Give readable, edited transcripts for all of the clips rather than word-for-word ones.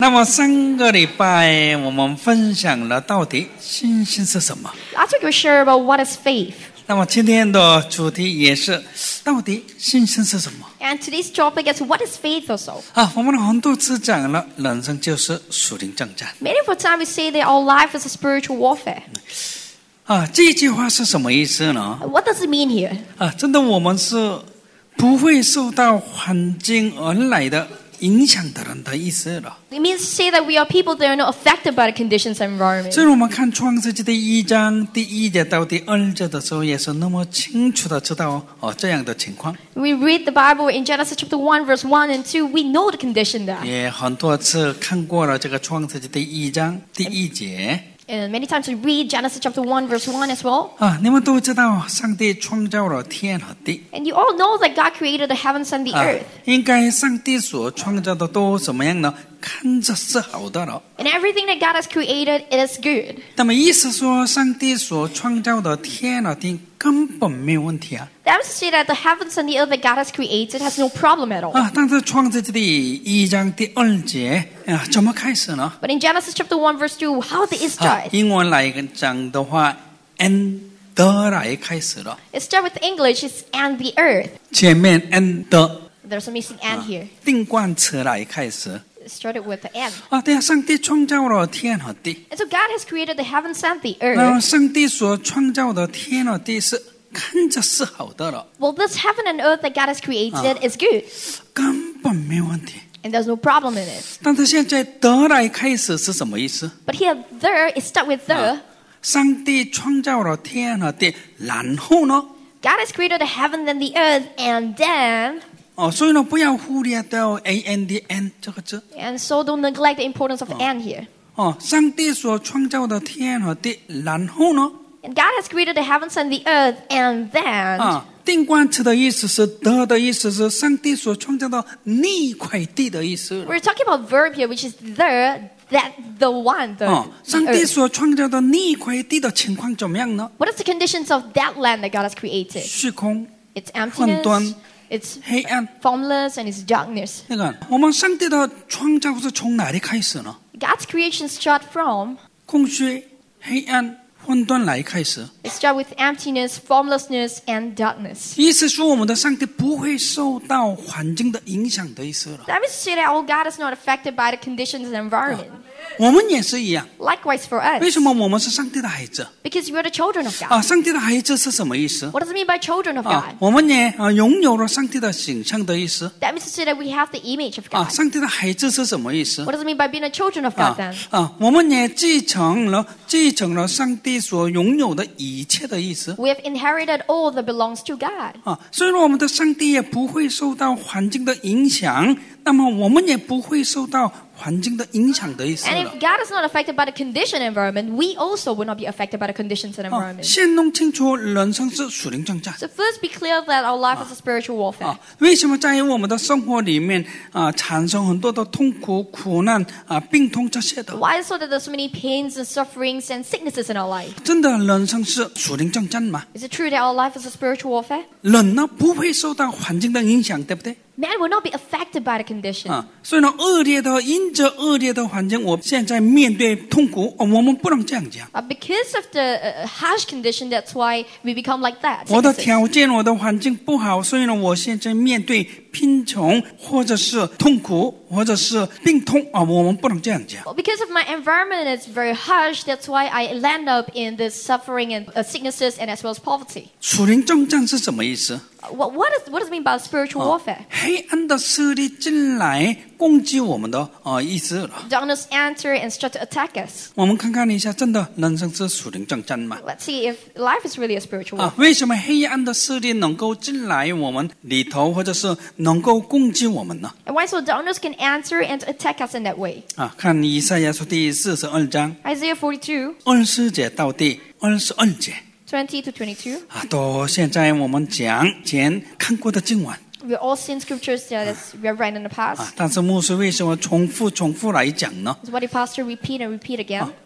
那么上个礼拜我们分享了到底信心是什么。 Last week we shared about what is faith. 那么今天的主题也是到底信心是什么 And today's topic is what is faith also. 我们很多次讲了人生就是属灵征战 Many of the time we say that our life is a spiritual warfare. 这句话是什么意思呢 What does it mean here? 真的我们是不会受到环境而来的影响的人的意思了。 It means to say that we are people that are not affected by the conditions and environment. 所以我们看创世纪第1章第1节到第2节的时候也是那么清楚的知道这样的情况 We read the Bible in Genesis chapter 1 verse 1 and 2. We know the condition there. 也很多次看过了这个创世纪第1章第1节 And many times we read Genesis chapter 1 verse 1 as well. 你们都知道上帝创造了天和地 And you all know that God created the heavens and the earth. 应该上帝所创造的都怎么样呢？看着是好的了 And everything that God has created, it is good. 那么意思说上帝所创造的天和地根本没有问题 That is to say that the heavens and the earth that God has created has no problem at all. 但是创世纪第1章第2节怎么开始呢 But in Genesis chapter 1 verse 2, how did it start? 英文来讲的话 and the 来开始了 It starts with English, it's and the earth. 前面 and the There's a missing and here. 定冠词来开始 It started with the and. 对上帝创造了天和地 And so God has created the heavens and the 那么 earth. 上帝所创造的天和地是看着是好的了 Well, this heaven and earth that God has created is good. 根本没有问题 And there's no problem in it. 但是现在得来开始是什么意思 But here, there, it starts with the. 上帝创造了天和地然后呢 God has created the heaven and the earth, and then. 所以呢不要忽略掉 and 这个字 And so don't neglect the importance of and here. 上帝所创造的天和地然后呢 And God has created the heavens and the earth, and then. 定冠词的意思是得的意思是上帝所创造的那块地的意思 We're talking about verb here, which is the one, the 上帝 earth. 所创造的那块地的情况怎么样呢 What is the conditions of that land that God has created? 虚空 It's 混沌 emptiness, it's 黑暗 formless, and it's darkness. 那个我们上帝的创造是从哪里开始呢 God's creation start from. 空虚黑暗混沌来开始 It start with emptiness, formlessness, and darkness. 意思说我们的上帝不会受到环境的影响的意思了 That means to say that our God is not affected by the conditions and environment. 我们也是一样 Likewise for 为 us, 什么我们是上帝的孩子 because we are the children of God. 上帝的孩子是什么意思 What does it mean by children of God? 我们也拥有了上帝的形象的意思 That means to say that we have the image of God. 上帝的孩子是什么意思 What does it mean by being a children of God then? 我们也继承了上帝所拥有的一切的意思 We have inherited all that belongs to God. 所以说我们的上帝也不会受到环境的影响那么我们也不会受到环境的影响的意思 And 了 if God is not affected by the condition and environment, we also will not be affected by the conditions and environment. 先弄清楚人生是属灵征战 So first be clear that our life is a spiritual warfare. 为什么在我们的生活里面产生很多的痛苦苦难病痛这些的 Why is it so that there's so many pains and sufferings and sicknesses in our life? 真的人生是属灵征战吗 Is it true that our life is a spiritual warfare? 人呢不会受到环境的影响对不对 Man will not be affected by the condition. 所以呢因着恶劣的环境我现在面对痛苦我们不能这样讲 Because of the harsh condition, that's why we become like that. 我的 sicknesses. 条件我的环境不好所以呢我现在面对贫穷或者是痛苦或者是病痛我们不能这样讲 Well, because of my environment is very harsh, that's why I land up in this suffering and sicknesses and as well as poverty. 属灵征战是什么意思 What does it mean by spiritual warfare? 黑暗的势力进来攻击我们的意思了 Darkness enter and start to attack us. 我们看看一下真的人生是属灵征战吗 Let's see if life is really a spiritual warfare. 为什么黑暗的势力能够进来我们里头或者是能够攻击我们呢 And why so darkness can enter and attack us in that way? 看以赛亚书第42章 Isaiah 42, 20节到第22节 20 to 22. 到现在我们讲前看过的经文 We've all seen scriptures that we have read in the past. 但是牧师为什么重复来讲呢 It's what the pastor repeat and repeat again.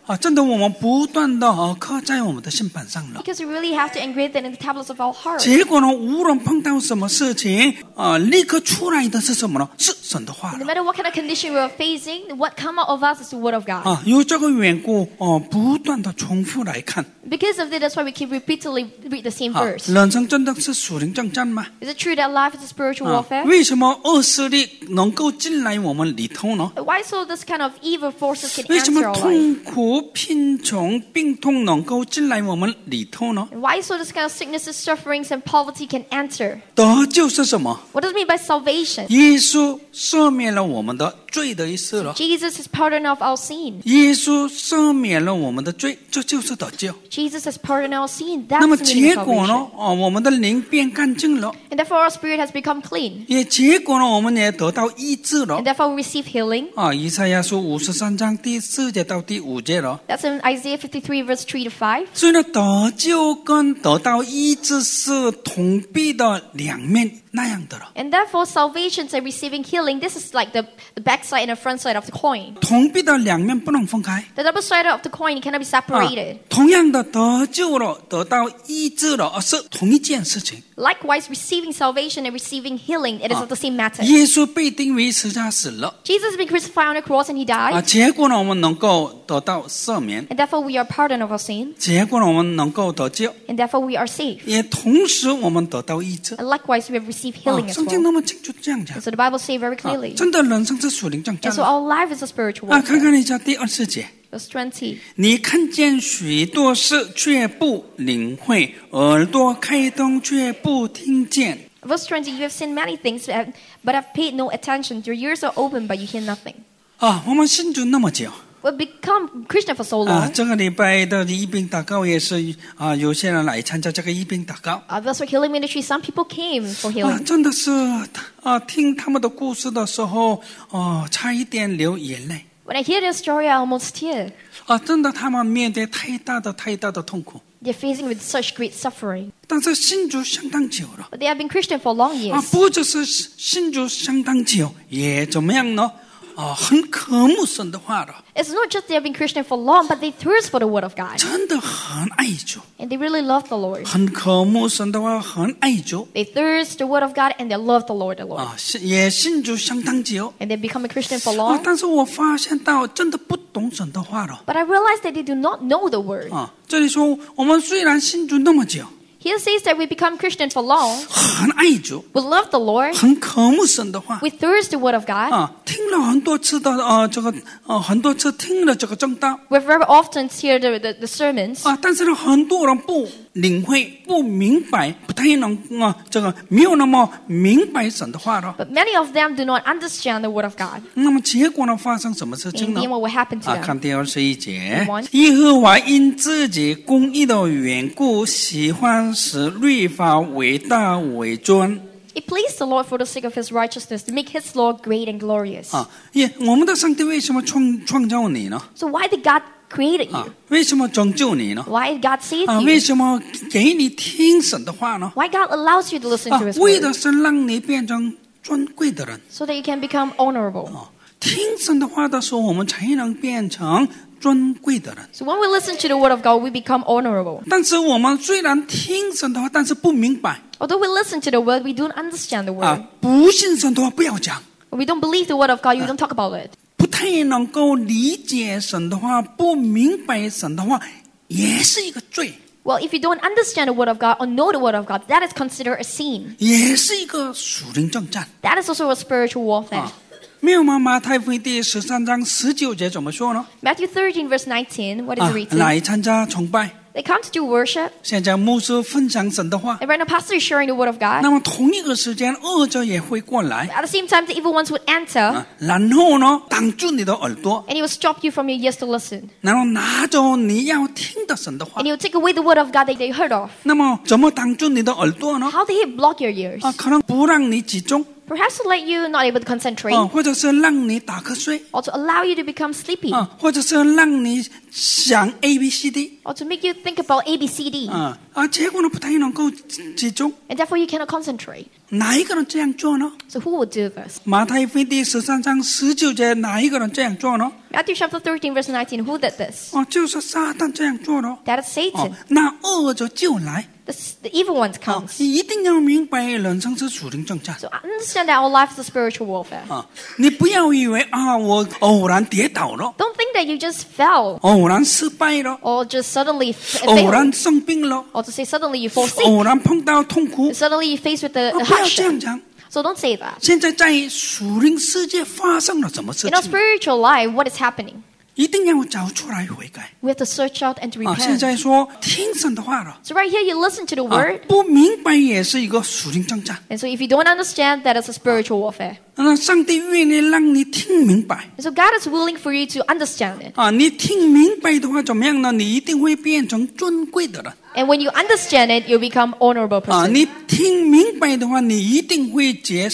真的我们不断的刻在我们的心板上了。 Because we really have to engrave that in the tablets of our heart. 结果呢，无论碰到什么事情，立刻出来的是什么呢？是神的话 No 了。 matter what kind of condition we are facing, what come out of us is the word of God. 有这个缘故，不断的重复来看。 Because of that, that's why we keep repeatedly read the same verse. 人生真的是属灵征战吗？ Is it true that life is a spiritual warfare? 为什么恶势力能够进来我们里头呢？ Why so this kind of evil forces can 为什 enter 么 our life? 痛苦、贫穷、病痛能够进来我们里头呢？ And why so this kind of sicknesses, sufferings, and poverty can enter? 得救是什么？ What does it mean by salvation? 耶稣赦免了我们的罪的意思了。 Jesus has pardoned of our sin. 耶稣赦免了我们的罪，这就是得救。 Jesus has pardoned our sin. 那 That's 么 the meaning 结 of 果呢 salvation.？ 我们的灵变干净了， And therefore our spirit has become clean. 也结果呢，我们也得到医治了 And。therefore we receive healing. 以赛亚书53章第4节到第5节了。 That's in Isaiah 53 verse 3 to 5. 所以呢，得救跟得到医治是同币的两面那样的了。 And therefore salvation and receiving healing, this is like the back side and the front side of the coin. 同币的两面不能分开。 The double side of the coin cannot be separated. 同样的得救了，得到医治了，是同一件事情。 Likewise, receiving salvation and receiving healing, it is of the same matter. 耶稣被钉为十字架死了， Jesus has been crucified on the cross and he died. 结果呢，我们能够得到赦免， And therefore we are pardoned of our sin. 结果呢，我们能够得救， And therefore we are saved. 也同时我们得到医治。 And likewise we have received healing as 圣经 well. 那么清楚这样讲 And，so the Bible says very clearly. 真的人生是属灵征 And 战 so 的。 our life is a spiritual 看 warfare. 看一下第20节。 Verse 20. 你看见许多事却不领会，耳朵开通却不听见。 Verse 20, you have seen many things, but have paid no attention. Your ears are open, but you hear nothing. 我们信主那么久， We've become Christian for so long. 这个礼拜的医病祷告也是有些人来参加这个医病祷告。 That's why healing ministry, some people came for healing. 真的是听他们的故事的时候，差一点流眼泪。 When I hear their story, I almost tear. 真的他们面对太大的痛苦， They're facing with such great suffering. 但是信主相当久了。 But they have been Christian for long years. 不只是信主相当久，也怎么样呢？很渴慕神的话的， It's not just they have been Christian for long, but they thirst for the word of God. 真的很爱主， And they really love the Lord. 很渴慕神的话，很爱主 They thirst the word of God and they love the Lord. ，也信主相当久。 And they become a Christian for long. 但是我发现到真的不懂神的话了。 But I realized that they do not know the word. 这里说我们虽然信主那么久， Here says that we become Christian for long. 很爱主， We love the Lord. 很渴慕神的话。 We thirst the word of God. 听了很多次的很多次听了这个正道， We very often hear the sermons. 但是呢，很多人不领会、不明白，不太能没有那么明白神的话了。 But many of them do not understand the word of God. 那么结果呢，发生什么事情 And 呢 then？what will happen to them? 看第21节 One， 耶和华因自己公义的缘故，喜欢使律法为大为尊。 It pleased the Lord for the sake of his righteousness to make his law great and glorious. 我们的上帝为什么创造你呢？ So why did God create you? 为什么拯救你呢？ Why did God save 为 you? 什么给你听神的话呢？ Why God allows you to listen to his 为 word? 的是让你变成尊贵的人。 So that you can become honorable. 听神的话的时候，我们才能变成尊贵的人。 So when we listen to the word of God, we become honorable. 但是我们虽然听神的话，但是不明白 Although we listen to the word, we don't understand the word. 不信神的话不要讲， We don't believe the word of God, you don't talk about it. 不太能够理解神的话，不明白神的话，也是一个罪， Well, if you don't understand the word of God or know the word of God, that is considered a sin. 也是一个属灵征战。 That is also a spiritual warfare. 没有吗？马太福音第13章19节怎么说呢？ Matthew 13 verse 19, what is it written? 来参加崇拜， They come to do worship, 现在牧师分享神的话， and right now pastor is sharing the word of God. 那么同一个时间，恶者也会过来， At the same time, the evil ones would enter, 然后呢，挡住你的耳朵， and he will stop you from your ears to listen. 然后拿走你要听的神的话 And。he will take away the word of God that they heard of. 那么怎么挡住你的耳朵呢？ How did he block your ears? 可能不让你集中， Perhaps to let you not able to concentrate, 或者是让你打瞌睡， or to allow you to become sleepy, 或者是让你想 A B C D， or to make you think about A, B, C, D. 结果呢不太能够集中。 And therefore you cannot concentrate. 哪一个人这样做呢？ So who would do this? 马太福音第13章19节，哪一个人这样做呢？ Matthew chapter 13, verse 19. Who did this? 就是撒旦这样做了。 That is Satan. 那恶者就来。 The evil ones comes. 你一定要明白人生是属灵征战。 So understand that our life is a spiritual warfare. 你不要以为我偶然跌倒了， Don't think that you just fell 偶然失败了， or just suddenly 偶 failed. 然生病了， Or to say suddenly you fall sick. 偶然碰到痛苦。 Suddenly you face with the 不要这样 hardship. 讲。 So don't say that. 现在在属灵世界发生了什么事 In our 情？ spiritual life, what is happening? 一定要找出来悔改。 We have to search out and to 现 repent. 在说听神的话了， So right here, you listen to the word. 不明白也是一个属灵征战。 And so if you don't understand, that is a spiritual warfare. 那上帝愿意让你听明白。 And so God is willing for you to understand it. 你听明白的话怎么样呢？你一定会变成尊贵的人。 And when you understand it, you become honorable person. 你听明白的话，你一定会结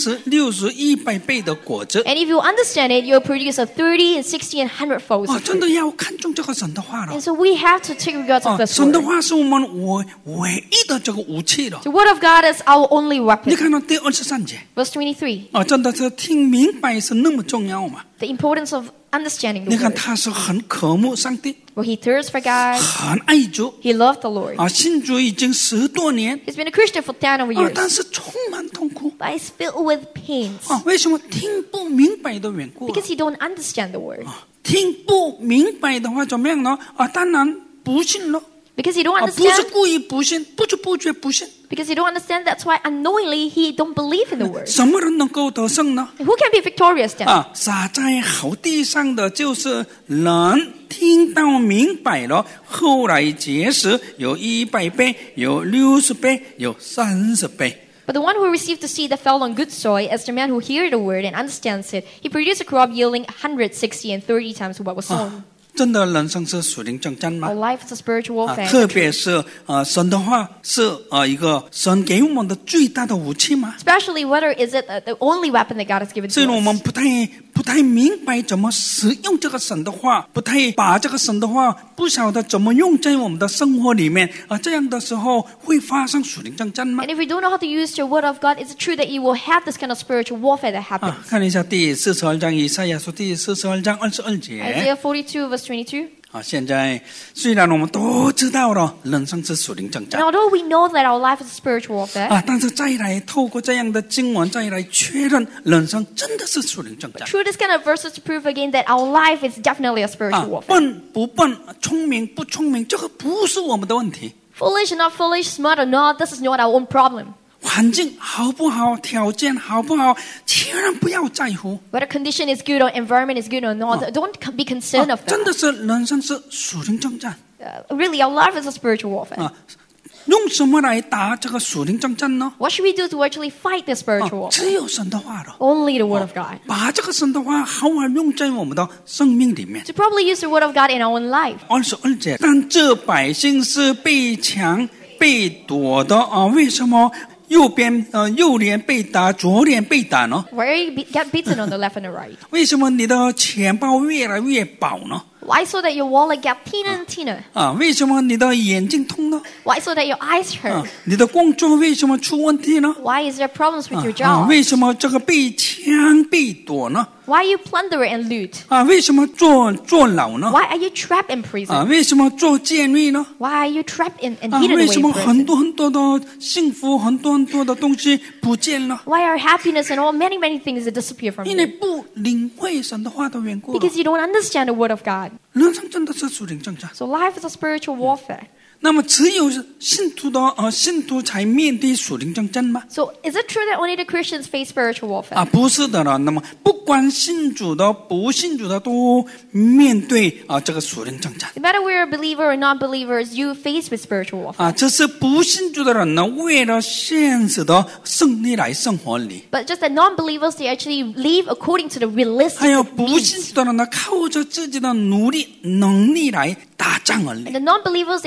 30、60、100倍的果子。 And if you understand it, you'll produce a 30 and 60 and 100-fold. 真的要看重这个神的话了。 And so we have to take regard of this 神的 word. 话是我们唯一的这个武器了。 The word of God is our only 你 weapon. 看到第23节， Verse 23. 真的是听明白是那么重要嘛？ The importance of understanding 你 the 看 word. 他是很渴慕上帝， Where he thirsts for God. 很爱主， He loved the Lord. 信主已经10多年， He's been a Christian for 10 over 但 years. 是充满痛苦。 But he's filled with pains. 为什么听不明白的缘故？ Because he don't understand the word. 听不明白的话怎么样呢？当然不信了。 Because he don't 不是 understand. 故意不信，不知不觉不信。 Because he don't understand. That's why unknowingly he don't believe in the word. 什么人能够得胜呢？ Who can be victorious then? 撒在好地上的就是人听到明白了，后来结实，有100倍，有60倍，有30倍。 But the one who received the seed that fell on good soil, as the man who hears the word and understands it, he produced a crop yielding 100, 60, and 30 times what was sown. 真的人生是属灵征战吗？ Our life is a spiritual warfare. 特别是神的话是一个神给我们的最大的武器吗？ Especially whether is it the only weapon that God has given 所以 to 我们 us. 不太明白怎么使用这个神的话，不太把这个神的话不晓得怎么用在我们的生活里面这样的时候会发生属灵征战吗？ And if we don't know how to use the word of God, is it true that you will have this kind of spiritual warfare that happens? 看一下第42章以赛亚书第42章22节。 Isaiah 42 verse 22. 现在虽然我们都知道了人生是属灵征 And 战 although we know that our life is a spiritual warfare, 但是再来透过这样的经文再来确认人生真的是属灵征战 through this kind of verses to prove again that our life is definitely a spiritual warfare. 笨不笨聪明不聪明这个不是我们的问题 Foolish or not foolish, smart or not, this is not our own problem. 环境好不好条件好不好千万不要在乎 Whether condition is good or environment is good or not, don't be concerned of 真的 that. 是人生是属灵征战 Really, our life is a spiritual warfare. 用什么来打这个属灵征战呢 What should we do to actually fight this spiritual warfare? 只有神的话了 Only the word of God. 把这个神的话好好用在我们的生命里面 To properly use the word of God in our own life. 22节但这百姓是被强被夺的为什么右脸被打左脸被打呢 Where you get beaten on the left and the right. 为什么你的钱包越来越饱呢 Why so that your wallet get thinner and thinner? 为什么你的眼睛痛呢 Why so that your eyes hurt? 你的工作为什么出问题呢 Why is there problems with your job? 为什么这个被枪被夺呢 Why you plunder and loot? 为什么坐牢呢 Why are you trapped in prison? 为什么坐监狱呢 Why are you trapped and hidden 为 away 什 in 么 prison? 很多的幸福很多的东西不见了 Why are happiness and all many things that disappear from 因为 you? 不领会神的话的缘故 Because you don't understand the word of God. 人生真的是属灵征战 So life is a spiritual warfare. 那么只有信徒才面对属灵征战吗 So is it true that only the Christians face spiritual warfare? 不是的了那么不管信主的不信主的都面对这个属灵征战 No matter we're a believer or non-believers, you face with spiritual warfare. 这是不信主的人呢为了现实的胜利来生活里 But just that non-believers, they actually live according to the realistic 还有不信 needs. 主的人呢靠着自己的努力能力来打仗而已 And the non-believers, they actually rely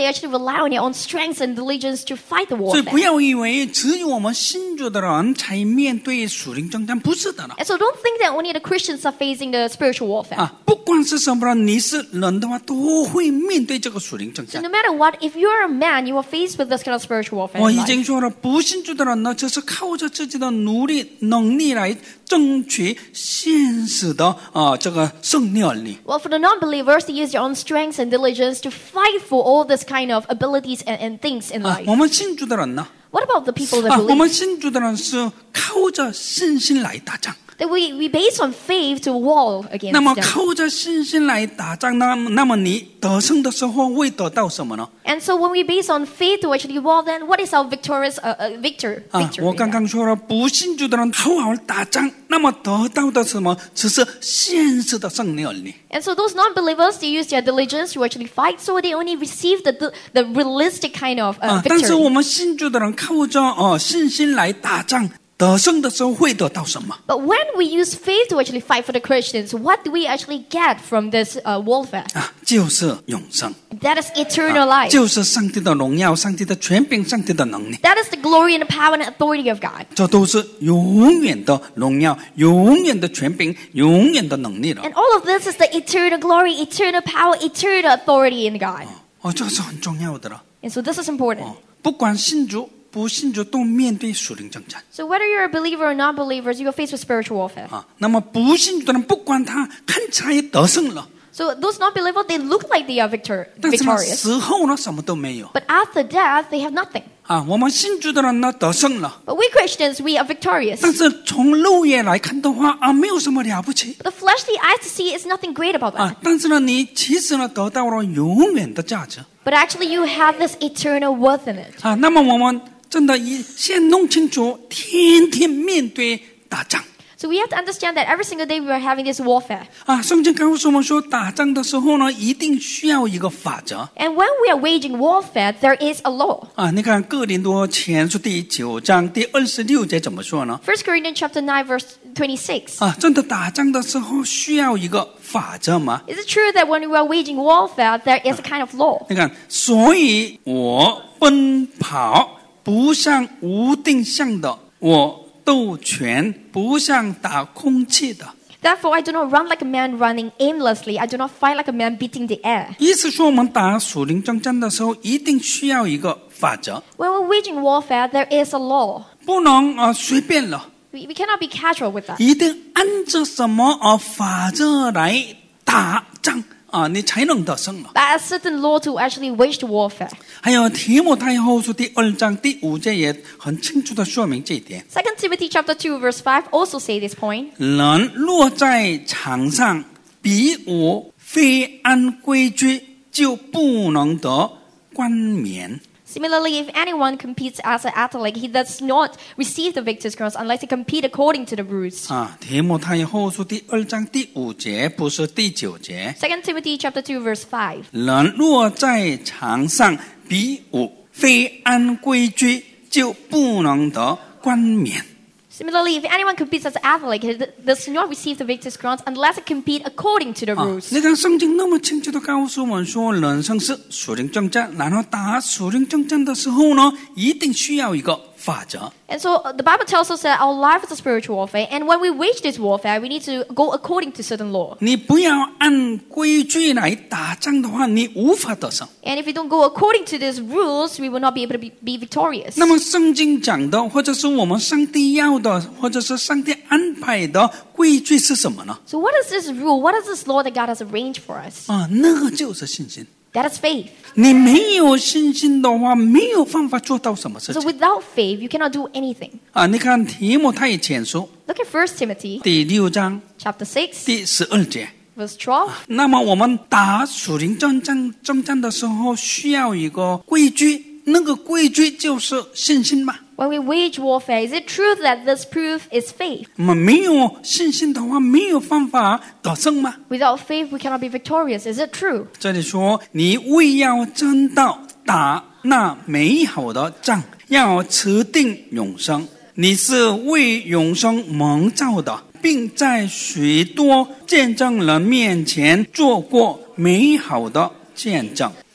rely on their own strength and diligence to fight the 所以不 warfare. 要以为只有我们信主的人才面对属灵征战，不是的了。 And so don't think that only the Christians are facing the spiritual warfare. 不管是什么人，你是人的话，都会面对这个属灵征 So 战。 no matter what, if you're a man, you are faced with this kind of spiritual warfare 我 in 已 life. 经说了，不信主的人呢，就是靠着自己的努力能力来争取现实的这个胜利而已。 Well, for the non-believers, they use their own strength and diligence to fight for all this kind of abilities and things in life. 我们信主的人呢？ What about the people that 我 believe? 们信主的人是靠着信心来打仗。 That we base on faith to war 那么 against them. 靠着信心来打仗，那么你得胜的时候会得到什么呢？ And so when we base on faith to actually war, then what is our victory? 我刚刚说了，不信主的人好好打仗，那么得到的什么？只是现实的胜利而已。 And so those non-believers, they use their diligence to actually fight, so they only receive the realistic kind of 但是我 victory. 们信主的人靠着信心来打仗，得胜的时候会得到什么？ But when we use faith to actually fight for the Christians, what do we actually get from this warfare? 就是永生， That is eternal life. 就是上帝的荣耀、上帝的权柄、上帝的能力， That is the glory and the power and authority of God. 这都是永远的荣耀、永远的权柄、永远的能力了。 And all of this is the eternal glory, eternal power, eternal authority in God. 这个是很重要的了。 And so this is important. 不管信主不信主，都面对属灵征战。 So whether you're a believer or non-believers, you are faced with spiritual warfare. 那么不信主的人，不管他看起来得胜了， So those non-believers, they look like they are 但是呢， victorious. 死后呢，什么都没有。 But after death, they have nothing. 我们信主的人呢，得胜了， But we Christians, we are victorious. 但是从肉眼来看的话，没有什么了不起。 But the fleshly eyes to see is nothing great about that. 但是呢，你其实呢，得到了永远的价值。 But actually, you have this eternal worth in it. 那么我们真的先弄清楚，天天面对打仗。 So we have to understand that every single day we are having this warfare. 圣经告诉我们说，打仗的时候呢，一定需要一个法则。 And when we are waging warfare, there is a law. 你看哥林多前书第9章第26节怎么说呢？ 1 Corinthians chapter 9, verse 26. 真的打仗的时候需要一个法则吗？ Is it true that when we are waging warfare, there is a kind of law? 你看，所以我奔跑不像无定向的，我斗拳不像打空气的。 Therefore, I do not run like a man running aimlessly. I do not fight like a man beating the air. 意思说，我们打属灵征战的时候，一定需要一个法则， When we're waging warfare, there is a law. 不能随便了， We cannot be casual with that. 一定按照什么法则来打仗你才能得胜了。 By a certain law to actually wage the warfare. 还有提摩太后书第2章第5节也很清楚的说明这一点。 2 Timothy chapter 2, verse 5 also say this point. 人若在场上比武非按规矩，就不能得冠冕。 Similarly, if anyone competes as an athlete, he does not receive the victor's cross unless he compete according to the rules. 提摩太后书第2章第5节，不是第9节。 2 Timothy chapter 2, verse 5. 人若在场上比武非按规矩，就不能得冠冕。 Similarly, if anyone competes as an athlete, he does not receive the victor's cross unless he compete according to the rules. 你看圣经那么清楚的告诉我们说，人生是属灵征战，然后打属灵征战的时候呢，一定需要一个法则。 And so the Bible tells us that our life is a spiritual warfare, and when we wage this warfare, we need to go according to certain law. 你不要按规矩来打仗的话，你无法得胜。 And if we don't go according to these rules, we will not be able to be victorious. 那么圣经讲的，或者是我们上帝要的，或者是上帝安排的规矩是什么呢？ So what is this rule? What is this law that God has arranged for us? 那个就是信心。 That is faith. 你没有信心的话，没有办法做到什么事 So 情。 without faith, you cannot do anything. 你看提摩太前书 Look at 1 Timothy 第6章 chapter 6, 第12节。 verse 12. 那么我们打属灵征战的时候，需要一个规矩，那个规矩就是信心嘛。 When we wage warfare, is it true that this proof is faith? 那么没有信心的话，没有办法得胜吗？ Without faith, we cannot be victorious. Is it true? 这里说，你为要争到打那美好的仗，要持定永生。你是为永生蒙召的，并在许多见证人面前做过美好的见证。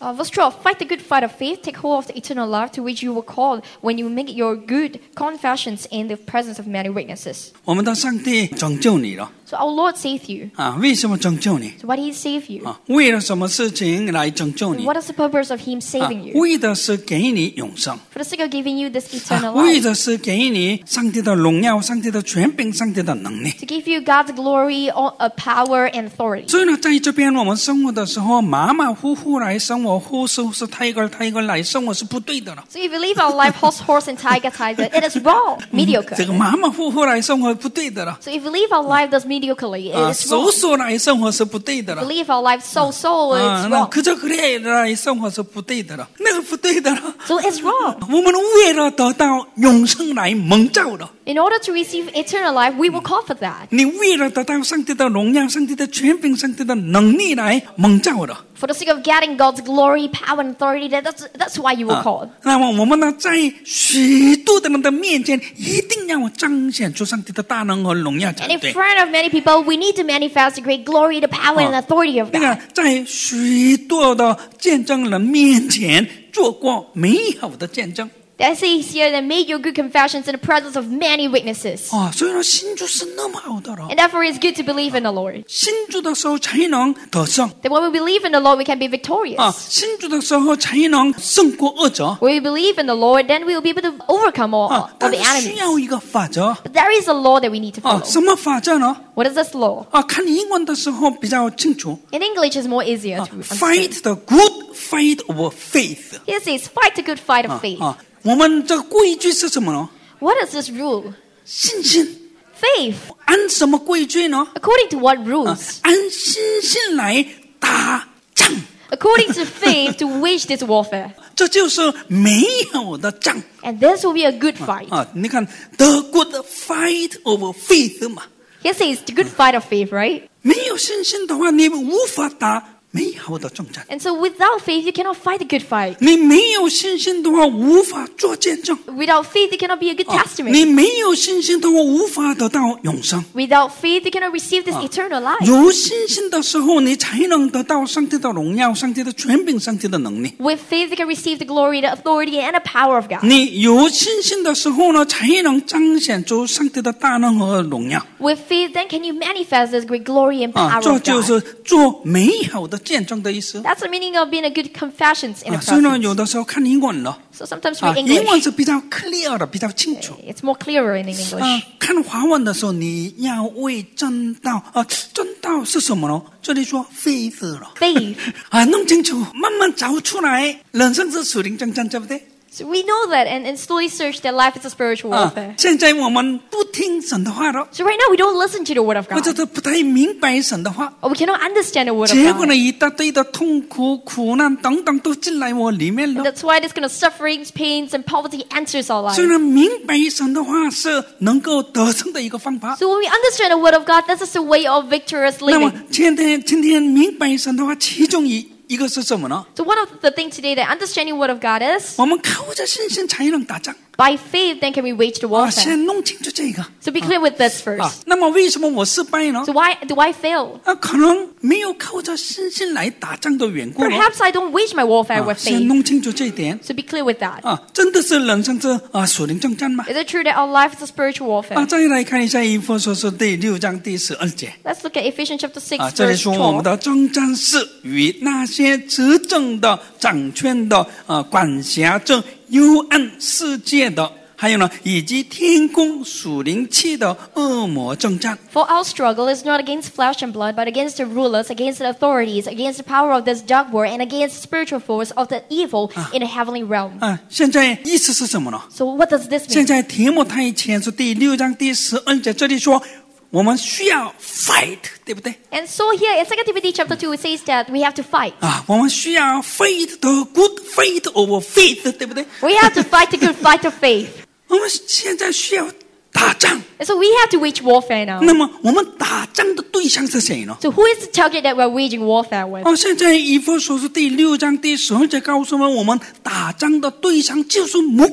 Verse 12, fight the good fight of faith, take hold of the eternal life to which you were called when you make your good confessions in the presence of many witnesses. 我们的上帝拯救你了 So our Lord saved you. 啊！为什么拯救你 So why did He save you? 啊？为了什么事情来拯救你 What is the purpose of Him 啊 saving？you? 为的是给你永生 For the sake of giving you this 啊 eternal！ 为 life. 的是给你上帝的荣耀、上帝的权柄、上帝的能力。 To give you God's glory, power, and authority. 所以呢，在这边我们生活的时候，马马虎虎来生活，呼哧太个来生活是不对的了。 So if you live our life horse and tiger, it is wrong, mediocre. 这个马马虎虎来生活不对的了 So if you live our life thus mediocrely, it 啊， is 手 wrong. 手来生活是不对的 If 了 you live our life so, 啊， it's 那 wrong. 可这可烈来生活是不对的了，那个不对的了。 So it's wrong. 我们为了得到永生来蒙召的， In order to receive eternal life, we will call for that. 你为了得到上帝的荣耀、上帝的权柄、上帝的能力来蒙召的。 For the sake of getting God's glory, power, and authority, that's why you were 啊 called. 那么我们呢，在许多的人的面前，一定要彰显出上帝的大能和荣耀才 And in 对。 front of many people, we need to manifest the great glory, the power, and authority of 那 God. 个在许多的见证人面前做过美好的见证 That says here that made your good confessions in the presence of many witnesses. 啊，所以呢，信主是那么好的了。 And therefore, it's good to believe in the Lord. 信主的时候才能得胜 That when we believe in the Lord, we can be victorious. 啊，信主的时候才能胜过恶者 When we believe in the Lord, then we will be able to overcome all 啊。 the 但是需 enemies. 要一个法则 But there is a law that we need to 啊， follow. 什么法则呢？ What is this law? 啊，看英文的时候比较清楚 In English, it's more easier 啊 to understand. ，Fight the good fight of faith Here it says, fight the good fight of faith. 啊，我们这个规矩是什么呢？ What is this rule? 信心 Faith. 按什么规矩呢？ According to what 啊 rules?， 按信心来打仗， According to faith to wage this warfare. 这就是美好的仗 And this will be a good fight. 啊！你看 ，the good fight of faith 嘛， Here it says, the good fight of faith, right? 没有信心的话，你无法打美好的征战。 And so without faith, you cannot fight a good fight. 你没有信心的话，无法做见证。 Without faith, you cannot be a good 啊 testimony. 你没有信心的话，无法得到永生。 Without faith, you cannot receive this eternal life. 有信心的时候，你才能得到上帝的荣耀、上帝的权柄、上帝的能力。 With faith, you can receive the glory, the authority, and the power of God. 你有信心的时候呢，才能彰显出上帝的大能和荣耀。 With faith, then can you manifest this great glory and 啊， power 这 of 就 God. 是做美好的见证的意思。 That's the meaning of being a good confessions in 啊， the 所以呢，有 presence. 的时候看英文了 So sometimes 啊， read 英文 English. 是比较 clear 的，比较清楚。 It's more clearer in 啊 English.， 看华文的时候，你要为正道啊，正道是什么呢？这里说 faith 了 Faith. 啊，弄清楚，慢慢找出来，人生是属灵征战，对不对？ So we know that and slowly search that life is a spiritual 啊 warfare.， 现在我们不听神的话了， So right now we don't listen to the word of 或者 God. 是不太明白神的话， Or we cannot understand the word of 结果呢， God. 一大堆的痛苦、苦难等等都进来我里面 And 了。 that's why this kind of sufferings, pains, and poverty enters our 所以 life. 呢，明白神的话是能够得胜的一个方法。 So when we understand the word of God, this is the way of victorious 那么 living. 今天明白神的话，其中一个是什么呢？ So one of the things today that understanding word of God is, 我们靠着信心才能打仗 by faith then can we wage the 啊！ warfare. 先弄清楚这个 So be clear with this 啊 first.。 那么为什么我失败呢？ So why do I fail? 啊，可能没有靠着信心来打仗的缘故了 Perhaps I don't wage my warfare 啊 with 先 faith. 弄清楚这一点 So be clear with that. 啊！真的是人生这属灵征战吗？ Is it true that our life is a spiritual 啊， warfare? 再来看一下以弗所书第6章第12节 Let's look at Ephesians chapter 6, 啊，这里 verse 说我们 12. 的征战是与那些执政的、掌权的、管辖这幽暗世界的。还有呢，以及天空属灵气的恶魔征战 For our struggle is not against flesh and blood, but against the rulers, against the authorities, against the power of this dark world, and against the spiritual force of the evil in the heavenly realm. 啊！现在意思是什么呢？ So what does this 现 mean? 在提摩太前书第6章第12节，这里说我们需要 fight， 对不对？ And so here in 2 Timothy chapter 2, it says that we have to fight. 啊，我们需要 fight the good fight over faith， 对不对？ We have to fight the good fight of faith. 我们现在需要打仗， And so we have to wage warfare now. 那么我们打仗的对象是谁呢？ So who is the target that we're waging warfare with? 哦，现在以弗所书第6章第12节告诉我们，我们打仗的对象就是魔鬼。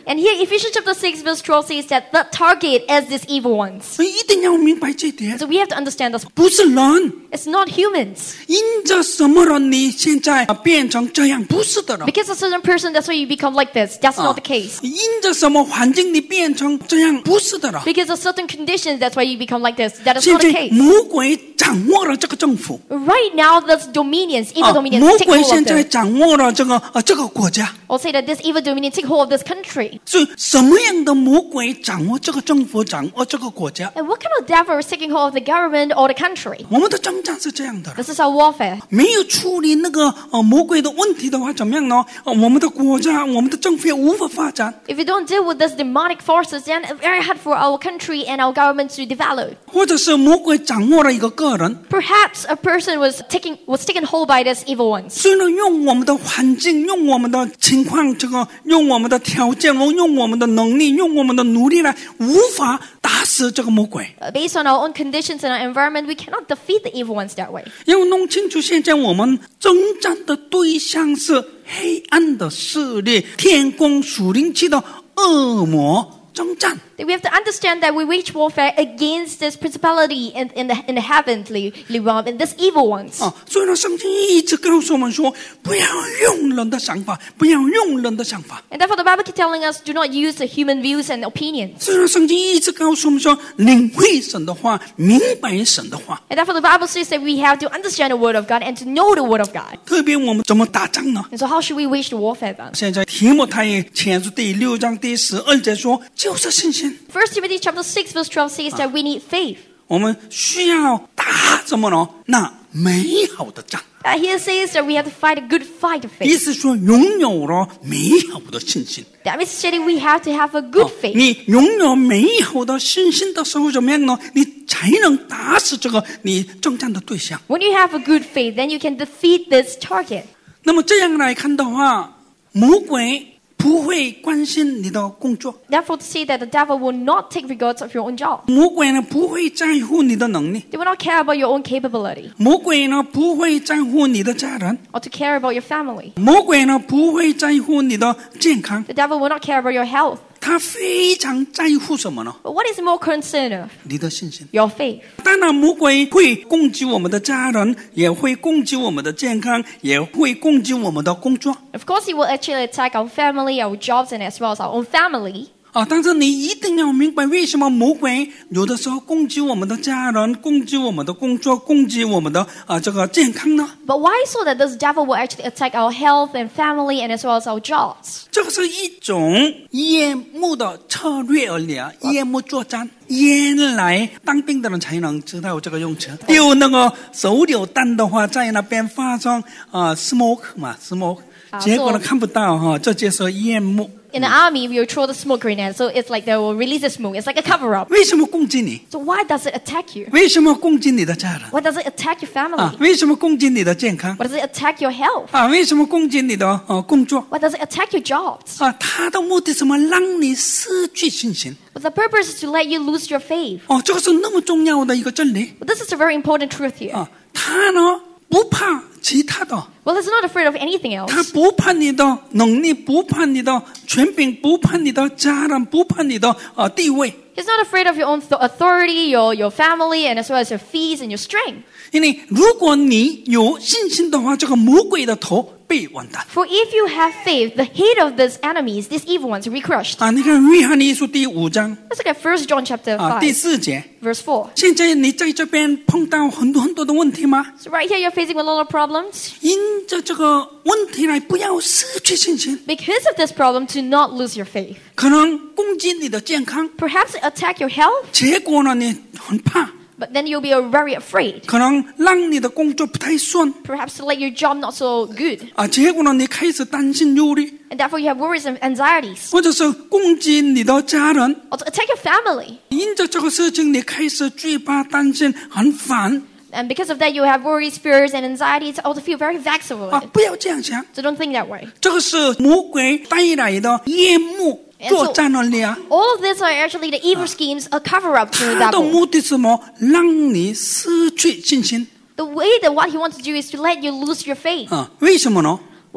And here, Ephesians chapter 6, verse 12 says that the target is these evil ones. 所以一定要明白这点， So we have to understand this. 不是人 It's not humans. 因着什么人你现在变成这样，不是的了。 Because a certain person, that's why you become like this. That's not the case. 因着什么环境你变成这样，不是的了。 Because of certain conditions, that's why you become like this. That is 现 not the 在 case. 魔鬼掌握了这个政府， Right now, there's dominions, evil dominions 魔 take 鬼 hold 现 of 在 them. 掌握了这个国家。 I'll say that this evil dominion take hold of this country. 所以什么样的魔鬼掌握这个政府，掌握这个国家？ And what kind of devil is taking hold of the government or the country? 我们的征战是这样的， This is our warfare. 没有处理那个魔鬼的问题的话，怎么样呢？我们的国家、我们的政府也无法发展。 If you don't deal with these demonic forces, then it's very hard for our country and our government to develop. 或者是魔鬼掌握了一个个人， Perhaps a person was taken hold by these evil ones. 所以呢，用我们的环境，用我们的情况，用我们的条件，用我们的能力，用我们的努力来，无法打死这个魔鬼。 Based on our own conditions and our environment, we cannot defeat the evil ones that way. 要弄清楚，现在我们征战的对象是黑暗的势力、天宫属灵气的恶魔征战。 We have to understand that we wage warfare against this principality in the heavenly realm and these evil ones. 所以呢，圣经一直告诉我们说，不要用人的想法，不要用人的想法。 And therefore, the Bible keeps telling us, do not use the human views and opinions. 所以呢，圣经一直告诉我们说，领会神的话，明白神的话。 And therefore, the Bible says that we have to understand the Word of God and to know the Word of God. 特别我们怎么打仗呢？ And so, how should we wage the warfare then? 现在提摩太前书第6章第12节说，就是信心。 1 Timothy chapter 6 verse 12 says that we need faith. 我们需要打什么呢？那美好的仗。 Here says that we have to fight a good fight of 意 faith. 思说，拥有了美好的信心。 That means saying we have to have a good faith. 你拥有美好的信心的时候，怎么样呢？你才能打死这个你征战的对象。 When you have a good faith, then you can defeat this target. 那么这样来看的话，魔鬼不会关心你的工作， Therefore, to say that the devil will not take regards of your own job. 魔鬼呢不会在乎你的能力， They will not care about your own capability 魔鬼呢不会在乎你的家人， or to care about your family. 魔鬼呢不会在乎你的健康， The devil will not care about your health. 他非常在乎什么呢？ But what is more concerned of? 你的信心。 Your faith. 当然，魔鬼会攻击我们的家人，也会攻击我们的健康，也会攻击我们的工作。 Of course, he will actually attack our family, our jobs, and as well as our own family. 但是你一定要明白，为什么魔鬼有的时候攻击我们的家人，攻击我们的工作，攻击我们的这个健康呢？ But why so that this devil will actually attack our health and family and as well as our jobs? 这个是一种淹没的策略而已啊，淹没作战。原来当兵的人才能知道这个用词。丢那个手榴弹的话，在那边发生smoke 嘛 smoke， 结果呢看不到哈，这就是淹没。 In the army, we will throw the smoke grenade, so it's like they will release the smoke. It's like a cover-up. 为什么攻击你？ So why does it attack you? 为什么攻击你的家人？ Why does it attack your family? 为什么攻击你的健康？ Why does it attack your health? 为什么攻击你的工作？ Why does it attack your jobs? 他的目的是什么？让你失去信心。 But the purpose is to let you lose your faith. 这个是那么重要的一个真理。 But this is a very important truth here. 他呢不怕其他的。 Well, he's not afraid of anything 他 else. 不怕你的能力，不怕你的权柄，不怕你的家人，不怕你的地位。 He's not afraid of your own authority, your family, and as well as your fees and your strength. 因为如果你有信心的话，这个魔鬼的头被完蛋。 For if you have faith, the head of these enemies, these evil ones, will be crushed. 你看约翰一书第5章 Let's look at 1 John chapter 第 5, 4节。 verse 4. 现在你在这边碰到很多的问题吗？ So right here, you're facing a lot of problems. 因着这个问题来，不要失去信心。 Because of this problem, to not lose your faith. 可能攻击你的健康， Perhaps attack your health, 结果呢你很怕， but then you'll be very afraid. 可能让你的工作不太顺， Perhaps to let your job not so good. 结果呢你开始担心忧虑， And therefore, you have worries and anxieties. 或者是攻击你的家人， Or to attack your family. 因着这个事情你开始惧怕、担心、很烦。 And because of that, you have worries, fears, and anxieties, or to feel very vexed over it. 不要这样想， So don't think that way. 这个是魔鬼带来的淹没作战而已。 All of these are actually the evil schemes, a cover-up to the 他的 devil. 目的是什么？让你失去信心。 The way that what he wants to do is to let you lose your faith. 为什么呢？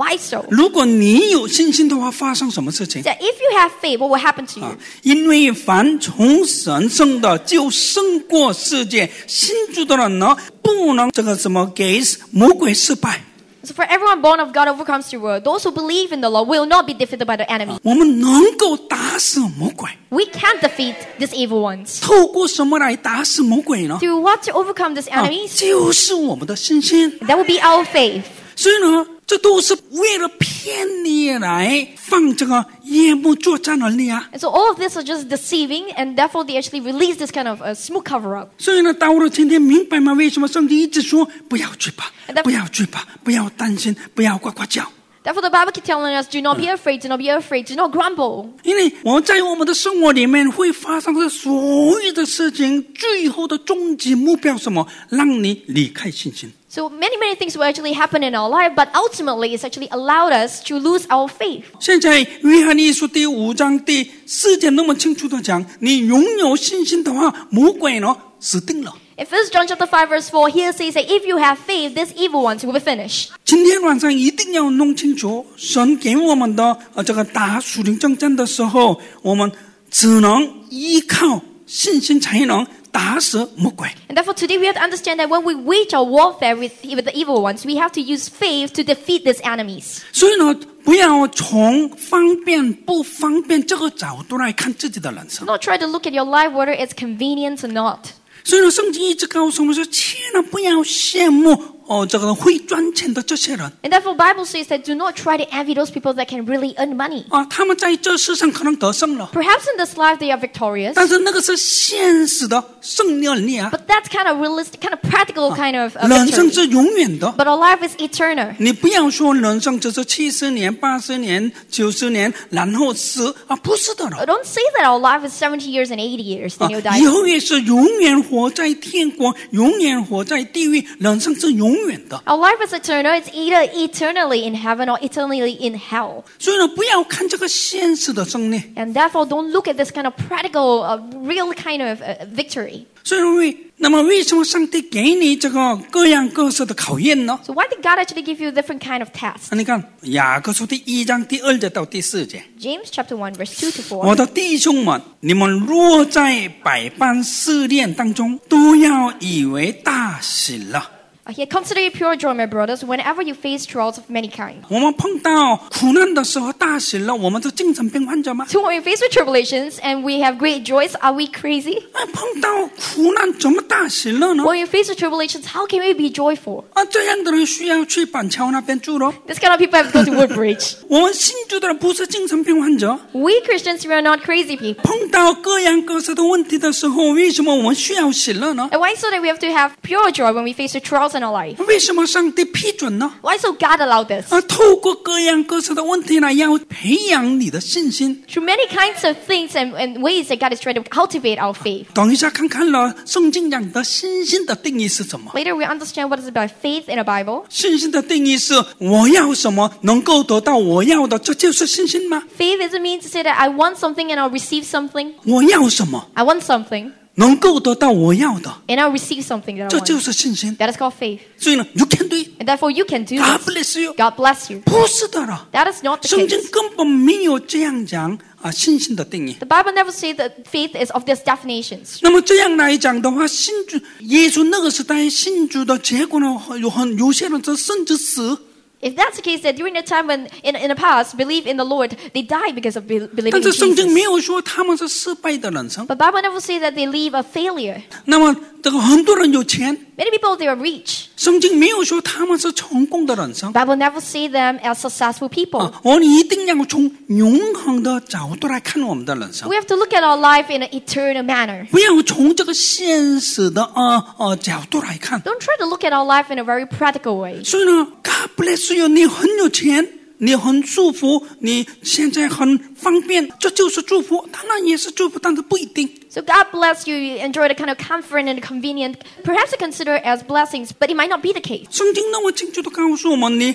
Why so? 如果你有信心的话，发生什么事情？ That if you have faith, what will happen to you? 因为凡从神生的，就胜过世界。信主的人呢，不能给魔鬼失败。 So for everyone born of God overcomes the world. Those who believe in the Lord will not be defeated by the enemy. 我们能够打死魔鬼。 We can defeat these evil ones. 透过什么来打死魔鬼呢？ Through what to overcome these enemies? 就是我们的信心。 That will be our faith. 所以呢，这都是为了骗你来放这个夜幕作战而已啊。 And so all of this are just deceiving, and therefore they actually release this kind of smooth cover-up. 所以呢，到了今天明白吗？为什么圣经一直说不要惧怕，不要惧怕，不要担心，不要呱呱叫？ Therefore the Bible keeps telling us, do not be afraid, do not be afraid, do not grumble. 因为在我们的生活里面会发生的所有的事情，最后的终极目标是什么？让你离开信心。 So many things will actually happen in our life, but ultimately it's actually allowed us to lose our faith. 现在约翰一书第5章第4节那么清楚的讲，你拥有信心的话，魔鬼呢死定了。 In 1 John chapter 5 verse 4, here says that if you have faith, these evil ones will be finished. 今天晚上一定要弄清楚，神给我们的这个打属灵征战的时候，我们只能依靠信心才能打死魔鬼。 And therefore today we have to understand that when we wage our warfare with the evil ones, we have to use faith to defeat these enemies. 所以呢，不要从方便不方便这个角度来看自己的人生。 Do not try to look at your life whether it's convenient or not. 所以呢，圣经一直告诉我们说，千万不要羡慕这个会赚钱的这些人。 And therefore Bible says that do not try to envy those people that can really earn money. 他们在这世上可能得胜了， Perhaps in this life they are victorious, 但是那个是现实的胜利而已啊。 but that's kind of realistic, kind of practical kind of 人生 victory. 是永远的。 But our life is eternal. 你不要说人生只是70年、80年、90年，然后死啊，不是的了。 Don't say that our life is 70 years and 80 years, then you'll die. 以后也是永远活在天国，永远活在地狱，人生是永远的。 Our life is eternal. It's either eternally in heaven or eternally in hell. 所以呢，不要看这个现实的胜利。 And therefore, don't look at this kind of practical, real kind of victory. 所以那么为什么上帝给你这个各样各色的考验呢？ So why did God actually give you different kind of tests? 你看雅各书第1章第2节到第4节。 James chapter 1 verse 2 to 4. 我的弟兄们，你们若在百般试炼当中，都要以为大喜乐。 Here, consider it pure joy, my brothers, whenever you face trials of many kinds. 我们碰到苦难的时候大喜乐，我们是精神病患者吗？ So when we face with tribulations and we have great joys, are we crazy? 碰到苦难怎么大喜乐呢？ When we face with tribulations, how can we be joyful? 这样的人需要去板桥那边住咯。 This kind of people have to go to Woodbridge. 我们信主的人不是精神病患者。 We Christians, we are not crazy people. 碰到各样各色的问题的时候，为什么我们需要喜乐呢？ And why so that we have to have pure joy when we face with trials in our life? 为什么上帝批准呢？ Why so God allowed this? 透过各样各色的问题呢，要培养你的信心。 Through many kinds of things and ways that God is trying to cultivate our faith. 等一下看看了，圣经讲的信心的定义是什么？ Later we understand what is about faith in the Bible. 信心的定义是我要什么，能够得到我要的，这就是信心吗？ Faith doesn't mean to say that I want something and I'll receive something. 我要什么， I want something 能够得到我要的， and I'll receive something that I 这 want. 就是信心。 That is called faith. 所以呢 ，you can do it. And therefore you can do God this. bless you. God bless you. 不是的了， That is not the 圣经 case. 根本没有这样讲信心的定义。 The Bible never says that faith is of these definitions. 那么这样来讲的话，信主耶稣那个时代信主的结果呢，有些人甚至死。 If that's the case, that during the time when in the past believe in the Lord, they die because of believing 但 in 是圣经没 Jesus. 有说他们是失败的人生。 But Bible never says that they live a failure. 那么这个很多人有钱， Many people they are rich. 圣经没有说他们是成功的人生。 Bible never say them as successful people. 我们一定要从永恒的角度来看我们的人生， We have to look at our life in an eternal manner. 不要从这个现实的角度来看。 Don't try to look at our life in a very practical way. 所以呢 ，God bless you， 你很有钱，你很祝福，你现在很方便，这就是祝福，当然也是祝福，但是不一定。 So God bless you, you enjoy the kind of comfort and the convenient, perhaps to consider as blessings, but it might not be the case. 圣经那么清楚的告诉我们，你好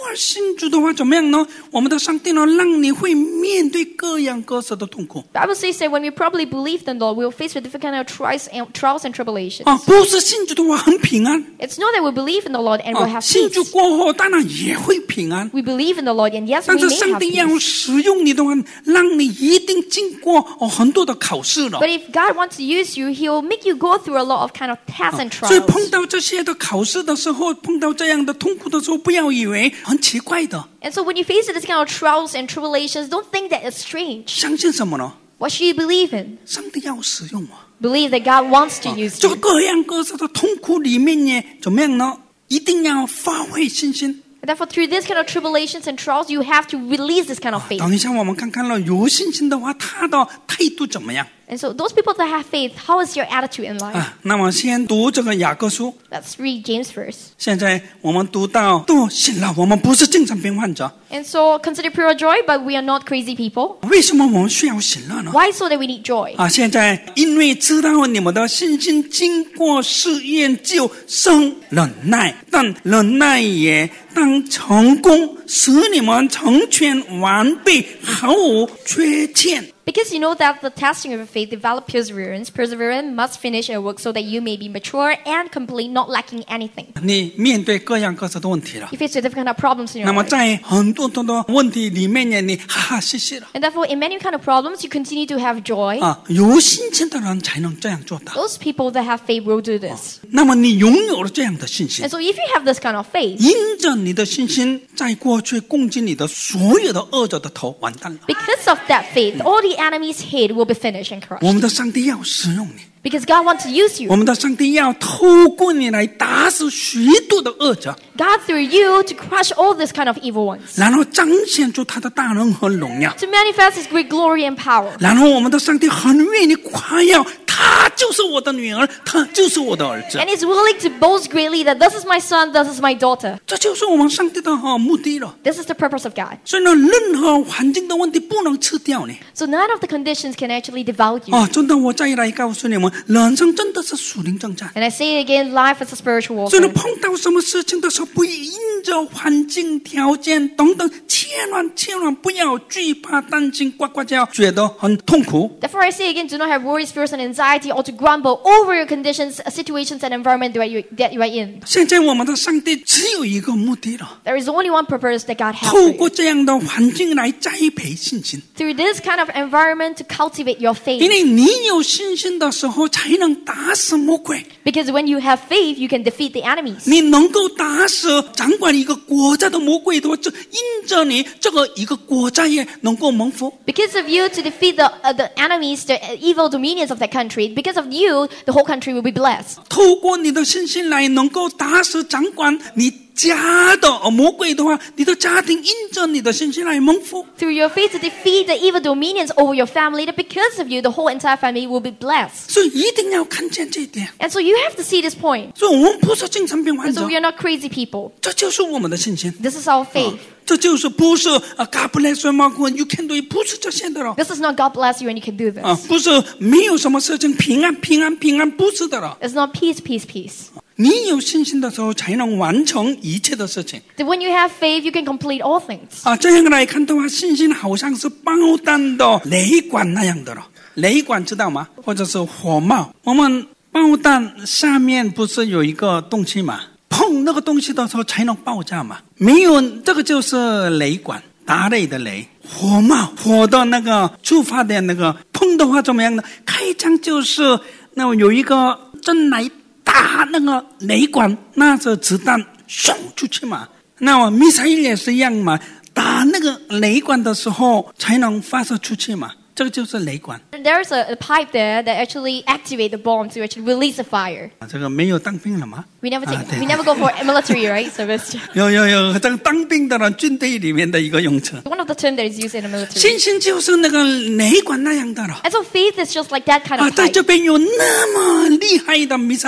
信主的话怎么样呢？我们的上帝呢，让你会面对各样各色的痛苦。 Bible says that when we properly believe in the Lord, we will face with different kind of trials and tribulations. 不是信主的话很平安。 It's not that we believe in the Lord and we'll have 信主 peace. 过后当然也会平安。 We believe in the Lord, and yes, 但 we 是 may 上 have 帝要 peace. 使用你的话，让你一定经过很多的考试了。 But if God wants to use you, He will make you go through a lot of kind of tests and 所以碰 trials. 到这些的考试的时候，碰到这样的痛苦的时候，不要以为很奇怪的。 And so when you face this kind of trials and tribulations, don't think that it's strange. 相信什么呢？ What should you believe in? 上帝要使用我。 Believe that God wants to use 这 you. 各样各色的痛苦里面呢，怎么样呢？一定要发挥信心。 And therefore, through this kind of tribulations and trials, you have to release this kind of faith. 等一下我们看看了，有信心的话，他的态度怎么样？ And so those people that have faith, how is your attitude in life? 那么先读这个雅各书。 Let's read James first. 现在我们读到都醒了，我们不是精神病患者。 And so consider pure joy, but we are not crazy people. 为什么我们需要醒了呢？ Why so that we need joy? 现在因为知道你们的信心经过试验，就生忍耐，但忍耐也当成功，使你们成全完备，毫无缺欠。 Because you know that the testing of your faith develop perseverance. Perseverance must finish your work so that you may be mature and complete, not lacking anything. 你面对各样各色的问题了， You face with different kind of problems in 那 your 么 life. 在很多的问题里面呢，你哈哈嘻嘻了。 And therefore, in many kind of problems, you continue to have joy. 有信心的人才能这样做到。 Those people that have faith will do this. 那么你拥有了这样的信心 And，so if you have this kind of faith, 因着你的信心，在过去攻击你的所有的恶者的头完蛋了。 because of that faith, all the enemy's head will be finished and 我 crushed. 们的上帝要使用你， Because God wants to use 我 you. 们的上帝要透过你来打死许多的恶者， God through you to crush all this kind of evil ones. 然后彰显出他的大能和荣耀。 To manifest His great glory and power. 然后我们的上帝很愿意夸耀，他就是我的女儿，他就是我的儿子。 And is willing to boast greatly that this is my son, this is my daughter. 这就是我们上帝的目的了。 This is the purpose of God. 所以呢，任何环境的问题不能吃掉你。 So none of the conditions can actually devour you. 真的，我再来告诉你们，人生真的是属灵征战。 And I say it again, life is a spiritual 所以呢， warfare. 碰到什么事情的时候，不因着环境条件等等，千万不要惧怕、担心、呱呱叫，觉得很痛苦。 Therefore, I say again, do not have worries, fears, and anxiety, or to grumble over your conditions, situations, and environment that you are in. 现在我们的上帝只有一个目的了， There is only one purpose that God has 透 for 过 you. 这样的环境来栽培信心。 Through this kind of environment to cultivate your 因 faith. 为你有信心的时候，才能打死魔鬼。 Because when you have faith, you can defeat the enemies. 你能够打死掌管一个国家的魔鬼的话，就因着你这个一个国家也能够蒙福。 Because of you to defeat the enemies, the evil dominions of that country, because of you, the whole country will be blessed. 透过你的信心来能够打死掌管你家的魔鬼的话，你的家庭因着你的信心来蒙福。 Through your faith to defeat the evil dominions over your family, that because of you, the whole entire family will be blessed. 所以一定要看见这一点。 And so you have to see this point. 所以我们不是精神病患 And 者 so，we are not crazy people. 这就是我们的信心。 This is our faith. 这就是不是God bless you, Mark, you can do it， 不是这些的了。 This is not God bless you and you can do this. 不是没有什么事情平安，不是的了。 It's not peace, peace, peace. 你有信心的时候，才能完成一切的事情。 That when you have faith, you can complete all things. 这样来看的话，信心好像是爆弹的雷管那样的了。雷管知道吗？或者是火帽。我们爆弹下面不是有一个东西嘛？碰那个东西的时候才能爆炸嘛？没有，这个就是雷管，打雷的雷。火帽，火的那个触发的那个碰的话怎么样呢？开枪就是那有一个针来打那个雷管，那这子弹送出去嘛。那么米沙伊也是一样嘛，打那个雷管的时候才能发射出去嘛。这个就是雷管。 There's a pipe there that actually activate the bomb to actually release the fire. 这个没有当兵了吗？ We never take, 对。 we never go for military, right? Service. 有，这个当兵的人，军队里面的一个用词。 One of the terms that is used in the military. 信心就是那个雷管那样的了。 And so faith is just like that kind of 在 pipe. 这边有那么厉害的弥赛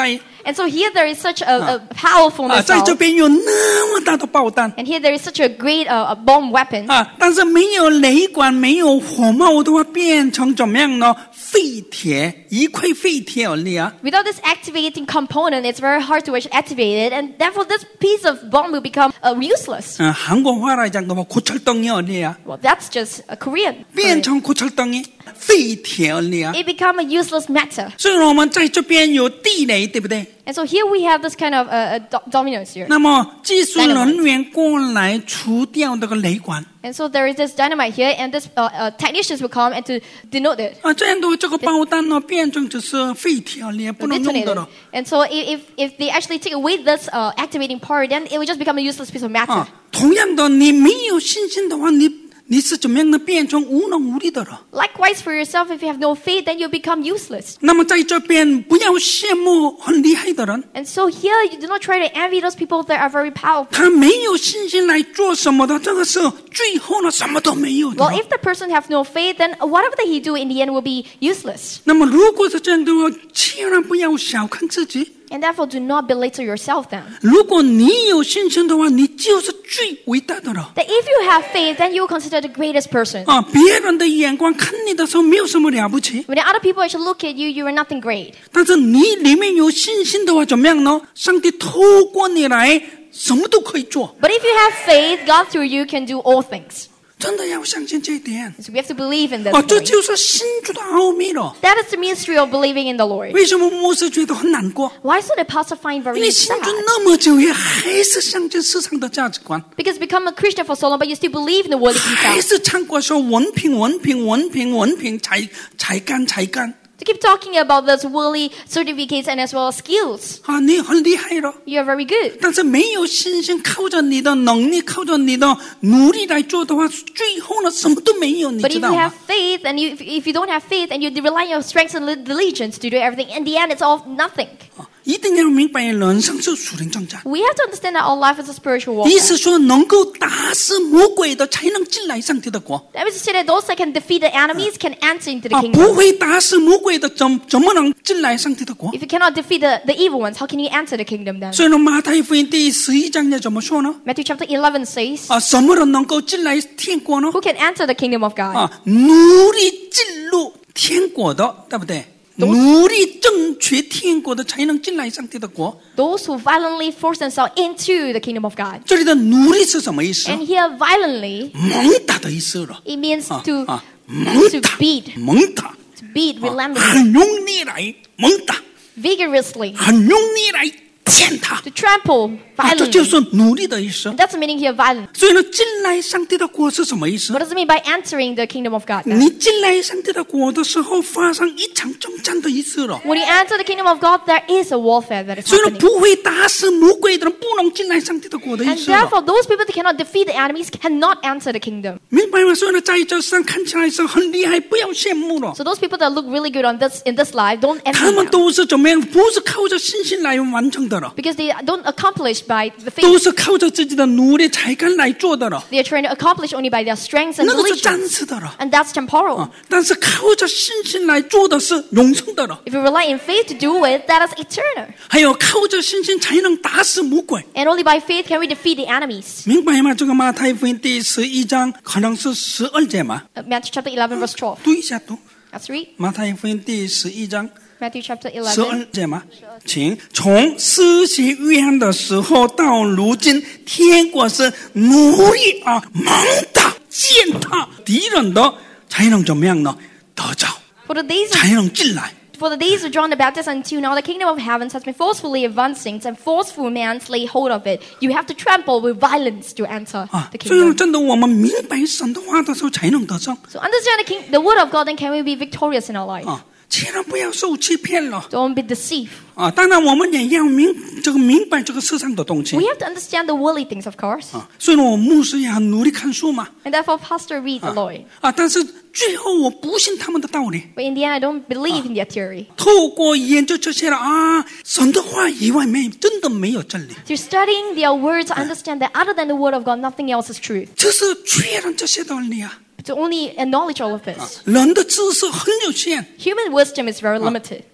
And so here there is such a powerful 在这 missile. 边有那么大的爆弹 And here there is such a great bomb weapon. 但是没有雷管没有火炮的话变成怎么样呢？废铁，一块废铁而已 Without this activating component, it's very hard to actually activate it. And therefore this piece of bomb will become useless. 韩国话来讲的话 고철덩이而已 Well, that's just a Korean. 变成 고철덩이 废铁而已 It become a useless matter. 所以我们在这边有地雷，对不对？ And so here we have this kind of dominance here. 那么技术人员过来除掉那个雷管 And so there is this dynamite here, and this technicians will come and to denote it. 这样的话这个爆弹呢变成只是废铁而已，不能用的了 And so if they actually take away this activating part, then it will just become a useless piece of matter. 同样的，你没有信心的话，你是怎么样的变成无能无力的了？ Likewise for yourself, if you have no faith, then you become useless. 那么在这边不要羡慕很厉害的人， And so here, you do not try to envy those people that are very powerful. 他没有信心来做什么的，这个是最后呢什么都没有的 Well, if the person have no faith, then whatever that he do in the end will be useless. 那么如果是这样的话，千万不要小看自己。 And therefore, do not belittle yourself then. 如果你有信心的话，你就是最伟大的了。 That if you have faith, then you will consider the greatest person. 别人的眼光看你的时候没有什么了不起， When the other people actually look at you, you are nothing great. 但是你里面有信心的话，怎么样呢？上帝透过你来，什么都可以做。 But if you have faith, God through you can do all things. 真的要相信这一点。 So we have to believe in this. 这 point. 就是信主的奥秘了。 That is the mystery of believing in the Lord. 为什么牧师觉得很难过？ Why is the pastor find 因 very 为信 sad? 主那么久，也还是相信世上的价值观， Because become a Christian for so long, but you still believe in the worldly 还 himself. 是唱歌说文凭文凭文凭文凭才干。 To keep talking about those worldly certificates and as well as skills. 你很厉害了， You are very good. 但是没有信心，靠着你的能力，靠着你的努力来做的话，最后呢什么都没有，你 But 知 if 道 you 吗 have？ faith and if you don't have faith and you rely on your strength and diligence to do everything, in the end it's all nothing. 一定要明白人生是属灵征战。 We have to understand that our life is a spiritual 意 warfare. 思说，能够打死魔鬼的，才能进来上帝的国。 That means to say that those that can defeat the enemies can enter into the 不 kingdom. 会打死魔鬼的，怎么能进来上帝的国？ If you cannot defeat the evil ones, how can you enter the kingdom then? 所以呢，马太福音第11章要怎么说呢？ Matthew chapter 11 says, 什么人能够进来天国呢？ who can enter the kingdom of God? 努力进入天国的，对不对？努力争取天国的，才能进来上帝的国。 Those who violently force themselves into the kingdom of God. 这里的努力是什么意思？ And here violently, 猛打的意思了。 it means to 猛打， beat. 猛打， To beat relentlessly, 很用力来猛打， vigorously, 很用力来践踏。 to trample 这就 violently. 是努力的意思。 That's the meaning here of violence. 所以呢，进来上帝的国是什么意思？ What does it mean by entering the kingdom of God? 你进来上帝的国的时候，发生一场征战的意思了。 When you enter the kingdom of God, there is a warfare that is 所以呢， happening. 不会打死魔鬼的人，不能进来上帝的国的意 And 思了。 therefore, those people that cannot defeat the enemies cannot enter the kingdom. 明白吗？所以呢，在这上看起来是很厉害，不要羡慕了。 So those people that look really good in this life, don't 他 envy 们 them. 都是怎么样？不是靠着信心来完成的了， Because they don't accomplish by the 都 faith. 是靠着自己的努力才干来做的了。 They are trying to accomplish only by their strength and 那个是暂 diligence. 时的了。 And that's temporal. 但是靠着信心来做的是永生的了。 If you rely in faith to do it, that is eternal. 还有靠着信心才能打死魔鬼， And only by faith can we defeat the enemies. 明白吗？这个马太福音第11章可能是12节嘛， Matthew chapter 11 verse 12. 读一下读。 Let's read. 马太福音第11章 Matthew chapter 11. 12节嘛，请从施洗约翰的时候到如今，天国是努力猛打践踏敌人的，才能怎么样呢？得着， For the days 才能进来。 For the days of John the Baptist until now, the kingdom of heavens has been forcefully advancing, and forceful man's lay hold of it. You have to trample with violence to enter the 所以 kingdom. 真的，我们明白神的话的时候，才能得胜 So understand the word of God, then can we be victorious in our life? 千万不要受欺骗了 Don't be deceived. 当然，我们也要明白这个世上的东西 We have to understand the worldly things, of course. 所以呢，我牧师也很努力看书嘛 And therefore, pastor read the Lord. 但是最后我不信他们的道理， But in the end, I don't believe in their theory. 透过研究这些了神的话以外真的没有真理， Through studying their words, I understand that other than the word of God, nothing else is truth. 就是确认这些道理 To only acknowledge all of this. 人的知识很有限， Human wisdom is very limited. 看起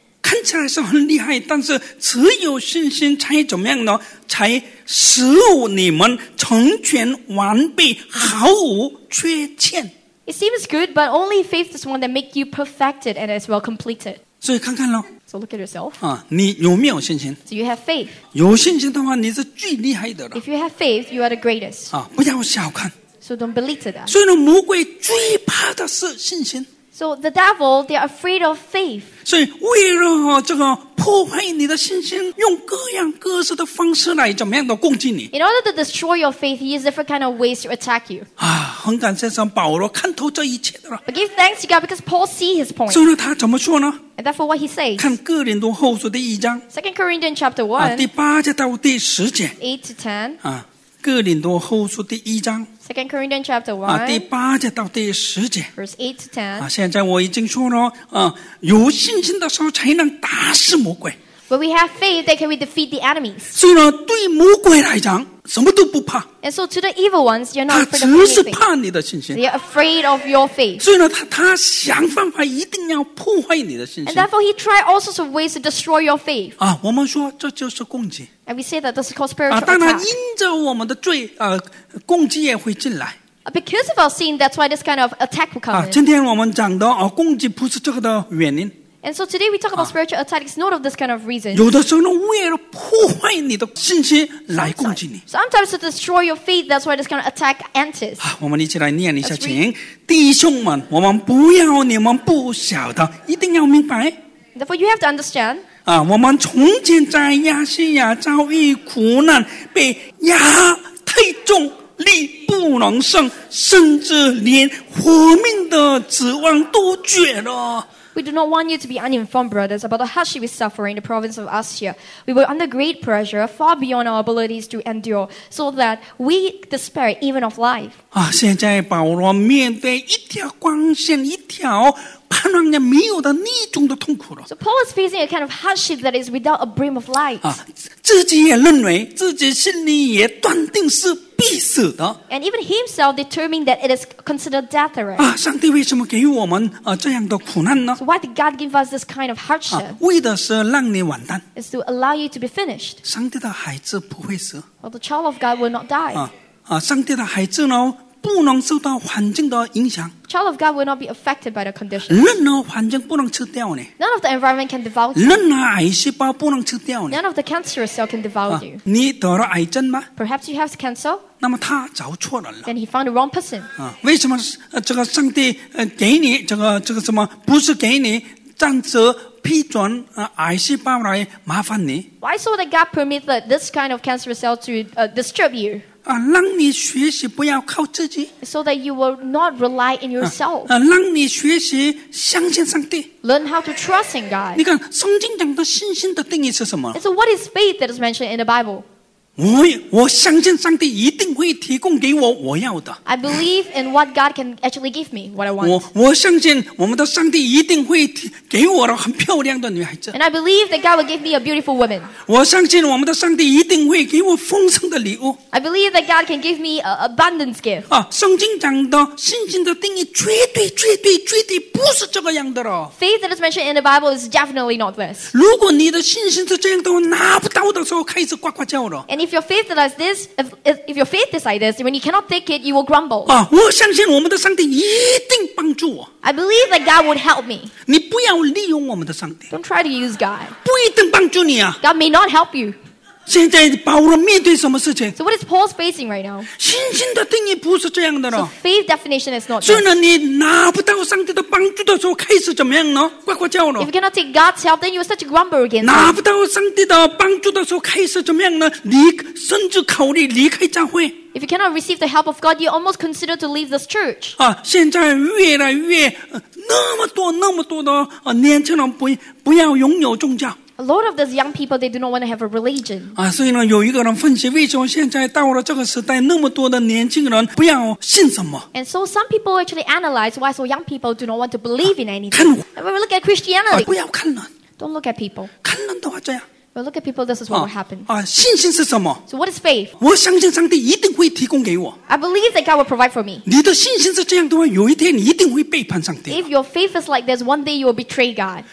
起来是很厉害，但是只有信心才怎么样呢？才使你们成全完备，毫无缺欠。 It seems good, but only faith is one that makes you perfected and as well completed. 所以看看咯 So look at yourself. 你有没有信心？ Do you have faith? 有信心的话，你是最厉害的了 If you have faith, you are the greatest. 不要小看。 So don't belittle that. 所以呢，魔鬼最怕的是信心。 So the devil, they are afraid of faith. 所以为了这个破坏你的信心，用各样各式的方式来怎么样的攻击你 In order to destroy your faith, he uses different kind of ways to attack you. 很感谢神，保罗看透这一切的了。 But give thanks to God because Paul sees his point. 所以呢，他怎么说呢？ And therefore what he says, 看哥林多后书第1章 2 Corinthians chapter 1, 第8节到第10节 8 to 10, 哥林多后书第1章 2 Corinthians chapter 第 1, 8节到第10节 verse 8 to 10. 现在我已经说了有信心的时候才能打死魔鬼。 When we have faith, then can we defeat the enemies. 所以呢，对魔鬼来讲，什么都不怕， And so to the evil ones, you're 他 not afraid 只 of 是 anything. 怕你的信心。 They are afraid of your faith. 所以呢，他想办法一定要破坏你的信 And 心。 therefore he tried all sorts of ways to destroy your faith. 我们说这就是攻击 And we say that this is called spiritual 当然 attack. 因着我们的罪攻击也会进来 Because of our sin, that's why this kind of attack will come in. 今天我们讲的攻击不是这个的原因， And so today we talk about spiritual attack. It's not of this kind of reason. 有的时候呢，为了破坏你的信心来攻击你。 Sometimes to destroy your faith, that's why this kind of attack enters. 我们一起来念一下，请弟兄们，我们不要你们不晓得，一定要明白。 Therefore you have to understand. 我们从前在亚细亚遭遇苦难，被压太重，力不能胜，甚至连活命的指望都绝了。 We do not want you to be uninformed, brothers, about the hardship we suffer in the province of Asia. We were under great pressure, far beyond our abilities to endure, so that we despair even of life. 现在保罗面对一条光线，一条盼望也没有的那种的痛苦了。 So Paul is facing a kind of hardship that is without a brim of light. 自己也认为，自己心里也断定是必死的。 And even himself determined that it is considered death already. 上帝为什么给我们这样的苦难呢？ So why did God give us this kind of hardship? 为的是让你完蛋。 Is to allow you to be finished. 上帝的孩子不会死。 Well, the child of God will not die. 上帝的孩子呢，不能受到环境的影响。 Child of God will not be affected by the condition. 任何环境不能吃掉你， None of the environment can devour you. 任何癌细胞不能吃掉你。 None of the cancerous cell can devour you. 你得了癌症吗？ Perhaps you have cancer, 那么他找错人了。 then he found the wrong person. 为什么这个上帝给你这个什么？不是给你暂时批准癌细胞来麻烦你 Why so that God permitted this kind of cancerous cell to disturb you? 让你学习不要靠自己 So that you will not rely in yourself. 让你学习相信上帝。 Learn how to trust in God. 你看圣经讲的信心的定义是什么？ And so what is faith that is mentioned in the Bible? 我相信上帝一定会提供给我要的。 I believe in what God can actually give me, what I want. 我相信我们的上帝一定会给我的很漂亮的女孩子。 And I believe that God will give me a beautiful woman. 我相信我们的上帝一定会给我丰盛的礼物。 I believe that God can give me an abundance gift. 圣经讲的信心的定义绝对不是这个样的了。 Faith that is mentioned in the Bible is definitely not this. 如果你的信心是这样的话，拿不到的时候开始呱呱叫了。 And if your faith is like this, if your faith is like this, when you cannot take it, you will grumble. 我相信我们的上帝一定帮助我。 I believe that God would help me. 你不要利用我们的上帝， Don't try to use God. 不一定帮助你啊。 God may not help you. 现在保罗面对什么事情？ So what is Paul's facing right now? 信心的定义不是这样的 So 了。 faith definition is not 所以 this. 呢，你拿不到上帝的帮助的时候，开始怎么样呢？呱呱叫 If 了 you。cannot take God's help, then you will start to grumble against 拿 Him. 不到上帝的帮助的时候，开始怎么样呢？甚至考虑离开教会。 If you cannot receive the help of God, you almost consider to leave this church. 现在越来越那么多的年轻人不要拥有宗教。 A lot of these young people, they do not want to have a religion. 所以呢，有一个人分析，为什么现在到了这个时代，那么多的年轻人不要信什么？ And so some people actually analyze why so young people do not want to believe in anything. 看我 And when we look at Christianity, 不要看人， don't look at people. 看人的话这样。 When we look at people, this is what will happen. 信心是什么？ So what is faith? 我相信上帝一定会提供给我。 I believe that God will provide for me. 你的信心是这样的话，有一天你一定会背叛上帝。 If your faith is like this, one day you will betray God.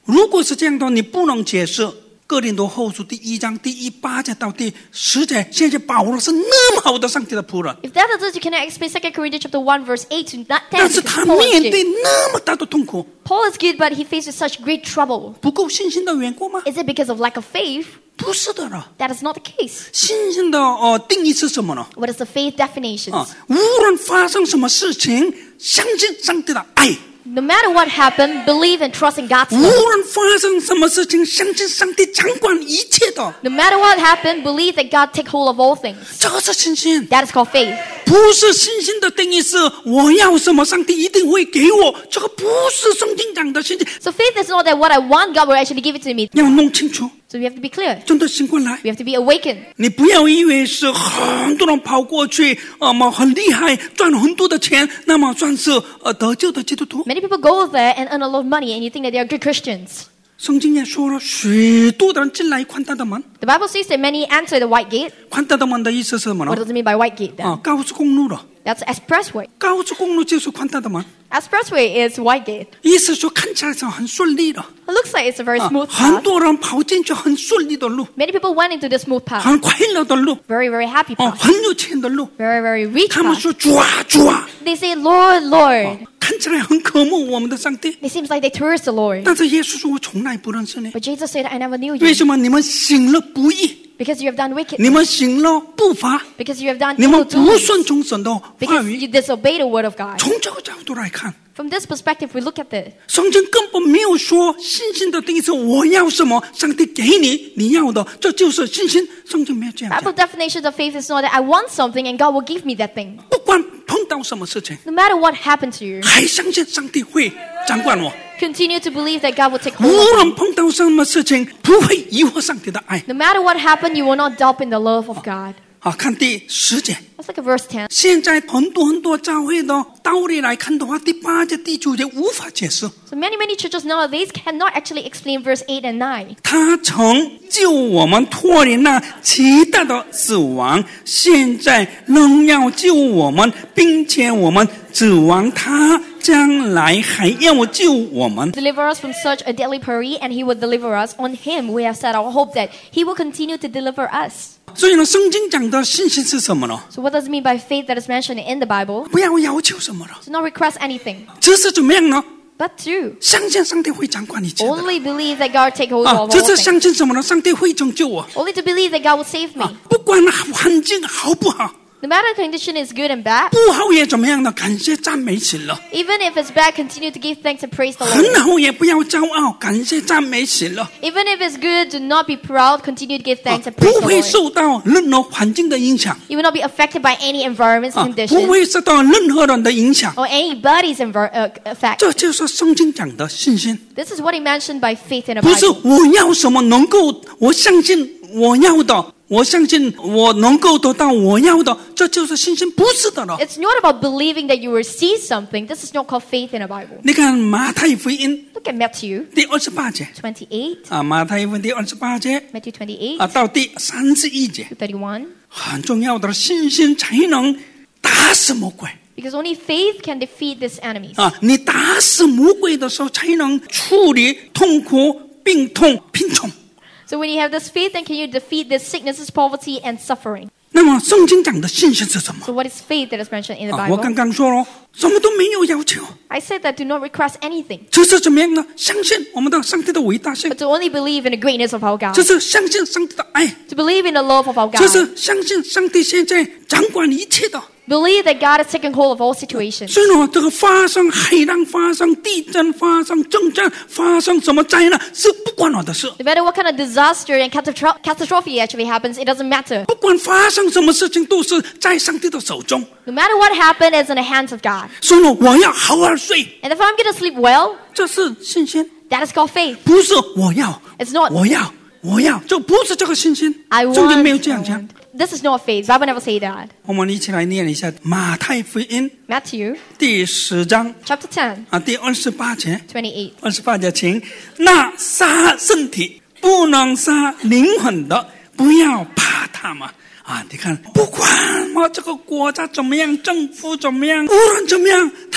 如果是这样的话，你不能解释哥林多后书第1章第8节到第10节，现在保罗是那么好的上帝的仆人， If that's the truth, you cannot explain 2 Corinthians chapter 1 verse 8 to 10. 但是他 Paul is 面对 good. 那么大的痛苦， Paul is good, but he faces such great trouble. 不够信心的缘故吗？ Is it because of lack of faith? 不是的了。 That is not the case. 信心的定义是什么呢？ What is the faith definition? 无论发生什么事情，相信上帝的爱。 No matter what happened, believe and trust in God's 无 love. 论发生什么事情，相信上帝掌管一切的， No matter what happened, believe that God take hold of all things. 这个是信心。 That is called faith. 不是信心的定义是我要什么，上帝一定会给我，这个不是圣经讲的信心， So faith is not that what I want, God will actually give it to me. 要弄清楚， So we have to be clear. 真的醒过来。 We have to be awakened. 你不要以为是很多人跑过去，很厉害，赚很多的钱，那么算是得救的基督徒。 Many people go there and earn a lot of money and you think that they are good Christians. 圣经也说了，许多的人进来宽大的门。 The Bible says that many enter the white gate. 宽大的门的意思是什么呢 What？does it mean by white gate then? 高速公路了， That's expressway. 高速公路就是宽大的门， Expressway is white gate. 意思说看起来是很顺利的。 It looks like it's a very smooth 很 path. 多人跑进去很顺利的路， Many people went into the smooth path. 很快乐的路， Very, very happy path. 很有钱的路。 Very, very rich 他们 path. 说主啊主啊， They say, Lord, Lord. 看起来很渴慕我们的上帝， It seems like they thirst the Lord. 但是耶稣说我从来不认识你。 But Jesus said, I never knew 为 you. 什么你们行了不义？ Because you have done wicked. 你们行了不法？ Because you have done 你们 evil 不 doings. 顺从神的话 Because 语？ you disobey the word of God. 从这个角度来看， From this perspective, we look at it. 圣经根本没有说信心的定义是我要什么，上帝给你你要的，这就是信心。圣经没有这样 Bible 讲。 definition of faith is not that I want something and God will give me that thing. 不管碰到什么事情， No matter what happened to you, 还相信上帝会掌管我。 continue to believe that God will take 无 hold of 论 you. 碰到什么事情，不会疑惑上帝的爱。 No matter what happened, you will not doubt in the love of God. 看第10节。 Let's look at verse 10. 现在很多教会的道理来看的话，第8节、第9节无法解释。 So many churches nowadays cannot actually explain verse 8 and 9. 他曾救我们脱离那极大的死亡，现在仍要救我们，并且我们指望他将来还要救我们。 Deliver us from such a deadly peril, and He will deliver us. On Him we have set our hope that He will continue to deliver us. 所以呢，圣经讲的信心是什么呢？ So what does it mean by faith that is mentioned in the Bible? 不要要求什么了， To not request anything, 这是怎么样呢？ but to 相信上帝会掌管一切的。 only believe that God take hold of 这 all 是 things. 相信什么呢？上帝会拯救我。 Only to believe that God will save me. 不管环境好不好， No matter the condition is good and bad, 不好也怎么样呢？感谢赞美神了。 even if it's bad, continue to give thanks and praise the 很 Lord. 好也不要骄傲，感谢赞美神了。 Even if it's good, do not be proud, continue to give thanks and 不 praise the 会 Lord. 受到任何环境的影响， You will not be affected by any environment's 不 condition 会受到任何人的影响。 or anybody's effect. 这就是圣经讲的信心， This is what he mentioned by faith in the 不是 Bible. 我要什么能够，我相信我要的，我相信我能够得到我要的，这就是信心，不是的了。 It's not about believing that you will see something. This is not called faith in the Bible. 你看马太福音 Look at Matthew 第28节 28, 马太福音第28节 Matthew 28 到第31节， to 31. 很重要的信心才能打死魔鬼。 Because only faith can defeat these enemies. 你打死魔鬼的时候，才能处理痛苦、病痛、贫穷。 So when you have this faith, then can you defeat the sicknesses, poverty, and suffering? 那么圣经讲的信心是什么？ So what is faith that is mentioned in the 我刚 Bible? 刚说了，什么都没有要求， I said that do not request anything, 这是怎么样呢？相信我们的上帝的伟大性 but，to only believe in the greatness of our God. 这是相信上帝的爱， To believe in the love of our 这 God. 是相信上帝现在掌管一切的。 Believe that God has taken hold of all situations. 所以呢，这个发生海浪、发生地震、发生政战、发生什么灾难，是不关我的事。 No matter what kind of disaster and catastrophe actually happens, it doesn't matter. 不管发生什么事情，都是在上帝的手中。 No matter what happened, it's in the hands of God. 所以呢，我要好好睡， And if I'm going to sleep well, 这是信心， that is called faith. 不是我要， It's not 我要，这不是这个信心。 I 圣经没有 want. 这样讲。 This is not faith. Bible never say that. 我们一起来念一下马太福音 Matthew 第10章 chapter 10, 第28节。 28. 28节，请那杀身体不能杀灵魂的，不要怕他们。你看，不管这个国家怎么样，政府怎么样，无论怎么样，他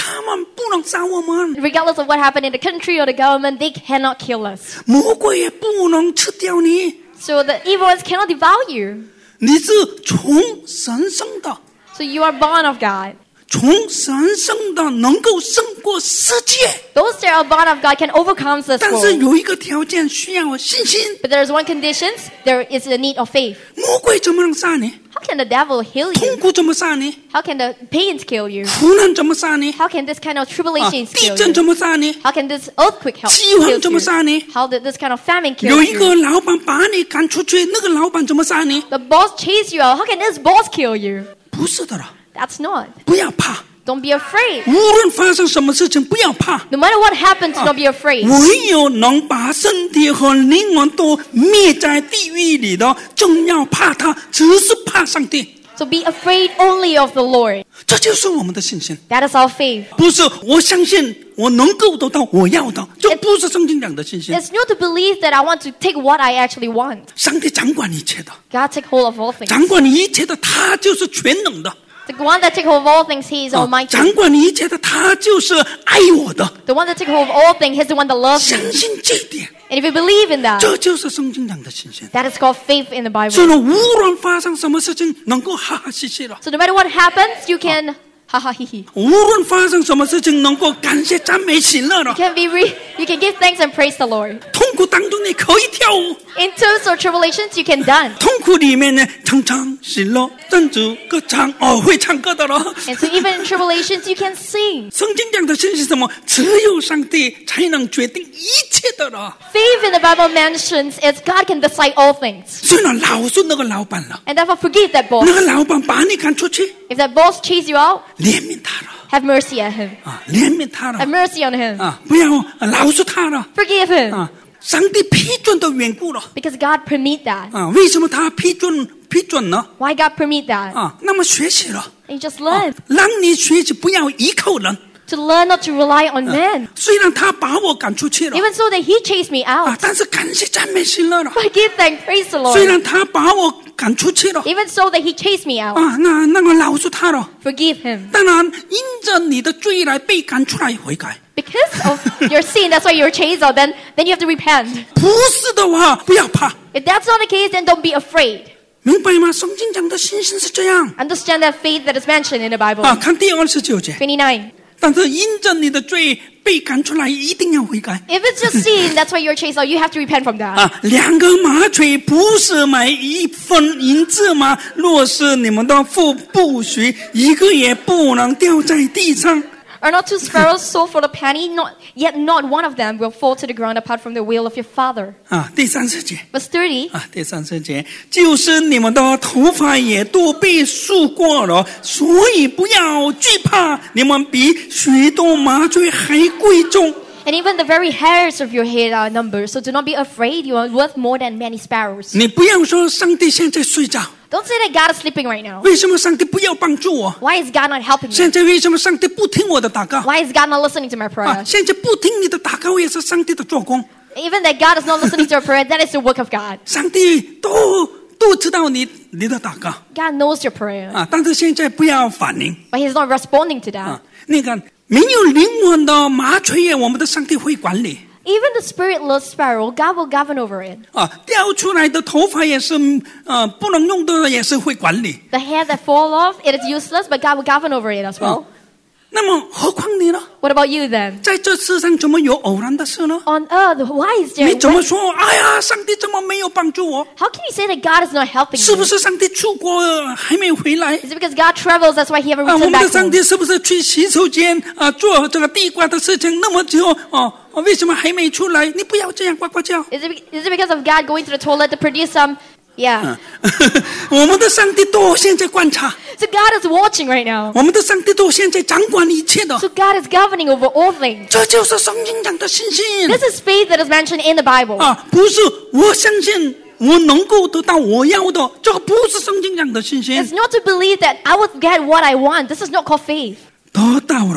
他们不能杀我们， Regardless of what happened in the country or the government, they cannot kill us. 魔鬼也不能吃掉你。 So the evil ones cannot devour you. 你是从神生的， So you are born of God. 从神生的能够胜过世界。 Those that are born of God can overcome this 但是 world. 有一个条件，需要信心。 But there is one condition. There is a need of faith. 魔鬼怎么能杀你？ How can the devil heal 痛 you? 苦怎么杀你？ How can the pains kill you? 苦难怎么杀你？ How can this kind of tribulations 地 kill 震 you? 怎么杀你？ How can this earthquake help 饥荒 kill 怎么杀你？ you? How did this kind of famine 有 kill 一个 you? 老板把你赶出去，那个老板怎么杀你？ The boss chase you out. How can this boss kill you? 不是的了， That's not. 不要怕， Don't be afraid. 无论发生什么事情，不要怕。 No matter what happens, do not be afraid. 唯有能把身体和灵魂都灭在地狱里的，正要怕他，只是怕上帝。 So be afraid only of the Lord. 这就是我们的信心， That is our faith. 不是我相信我能够得到我要的，这不是圣经讲的信心。 It's not to believe that I want to take what I actually want. 上帝掌管一切的， God take hold of all things. 掌管一切的，他就是全能的。 The one that take hold of all things, He is Almighty. 掌管一切的，他就是爱我的。 The one that take hold of all things, He's the one that loves 相 me. 信这一点， And if you believe in that, 这就是圣经讲的信心。 that is called faith in the 所以 Bible. 呢，无论发生什么事情，能够哈哈嘻嘻了； So no matter what happens, you can ha ha he he. 无论发生什么事情，能够感谢、赞美、喜乐了。 You can give thanks and praise the Lord. 痛苦当中，你可以跳舞； In times of tribulations, you can dance. 痛苦里面呢，常常喜乐、赞主、歌唱，会唱歌的了。 And so even in tribulations, you can sing. 圣经讲的信息是什么？只有上帝才能决定一切的了。 Faith in the Bible mentions is God can decide all things. 所以呢，饶恕那个老板了， And therefore forgive that 那 boss. 个老板把你赶出去， If that boss chase you out, 怜悯他了 have mercy at him. 怜悯他了 Have mercy on him. 不要饶恕他了 Forgive him. 上帝批准的缘故了 Because God permit that. 为什么他批准呢 Why God permit that? 那么学习了 And you just learn. 让你学习不要依靠人 To learn not to rely on men. 虽然他把我赶出去了 Even so that he chased me out. 但是感谢赞美喜乐了 But give thanks, praise the 虽 Lord. 然他把我赶出去了 Even so that he chased me out. 那个饶恕他了 Forgive him. 当然因着你的罪来被赶出来悔改 Because of your sin, that's why you're chased out. Then you have to repent. 不是的话不要怕 If that's not the case, then don't be afraid. 明白吗？圣经讲的信心是这样 Understand that faith that is mentioned in the Bible. 看第29节 29. 但是因着你的罪被赶出来一定要悔改 If it's just sin, that's why you're chased out. You have to repent from that. 2个麻雀不是买1分银子吗？若是你们的父不许，一个也不能掉在地上。 Are not 2 sparrows sold for the penny? Yet not one of them will fall to the ground apart from the will of your Father. 第30节 Verse 30. 第30节，就是你们的头发也都被束过了，所以不要惧怕，你们比许多麻雀还贵重。 And even the very hairs of your head are numbered. So do not be afraid. You are worth more than many sparrows. 你不要说上帝现在睡觉， Don't say that God is sleeping right now. 为什么上帝不要帮助我？ Why is God not helping me? 现在为什么上帝不听我的祷告？ Why is God not listening to my prayer? 现在不听你的祷告也是上帝的做工。 Even that God is not listening to your prayer, that is the work of God. 上帝都知道你的祷告 God knows your prayer. 但是现在不要反应 But He's not responding to that. 那个没有灵魂的麻雀也我们的上帝会管理 Even the spiritless sparrow, God will govern over it. 掉出来的头发也是不能用的也是会管理 The hair that fall off, it is useless, but God will govern over it as well. 那么何况你呢？ What about you then? 在这世上怎么有偶然的事呢？ On earth, why is there... 你怎么说？哎呀，上帝怎么没有帮助我？ How can you say that God is not helping 是不 you? 是上帝出国还没回来？ Is it because God travels, that's why He haven't 我 returned 们的 back 上 home? 帝是不是去洗手间做这个地瓜的事情那么久为什么还没出来？你不要这样呱呱叫。 Is it because of God going to the toilet to produce some... Yeah. 我们的上帝都现在观察， So God is watching right now. 我们的上帝都现在掌管一切的， So God is governing over all things. 这就是圣经讲的信心 This is faith that is mentioned in the Bible. 不是我相信我能够得到我要的，这个不是圣经讲的信心。 It's not to believe that I will get what I want. This is not called faith. 得到了，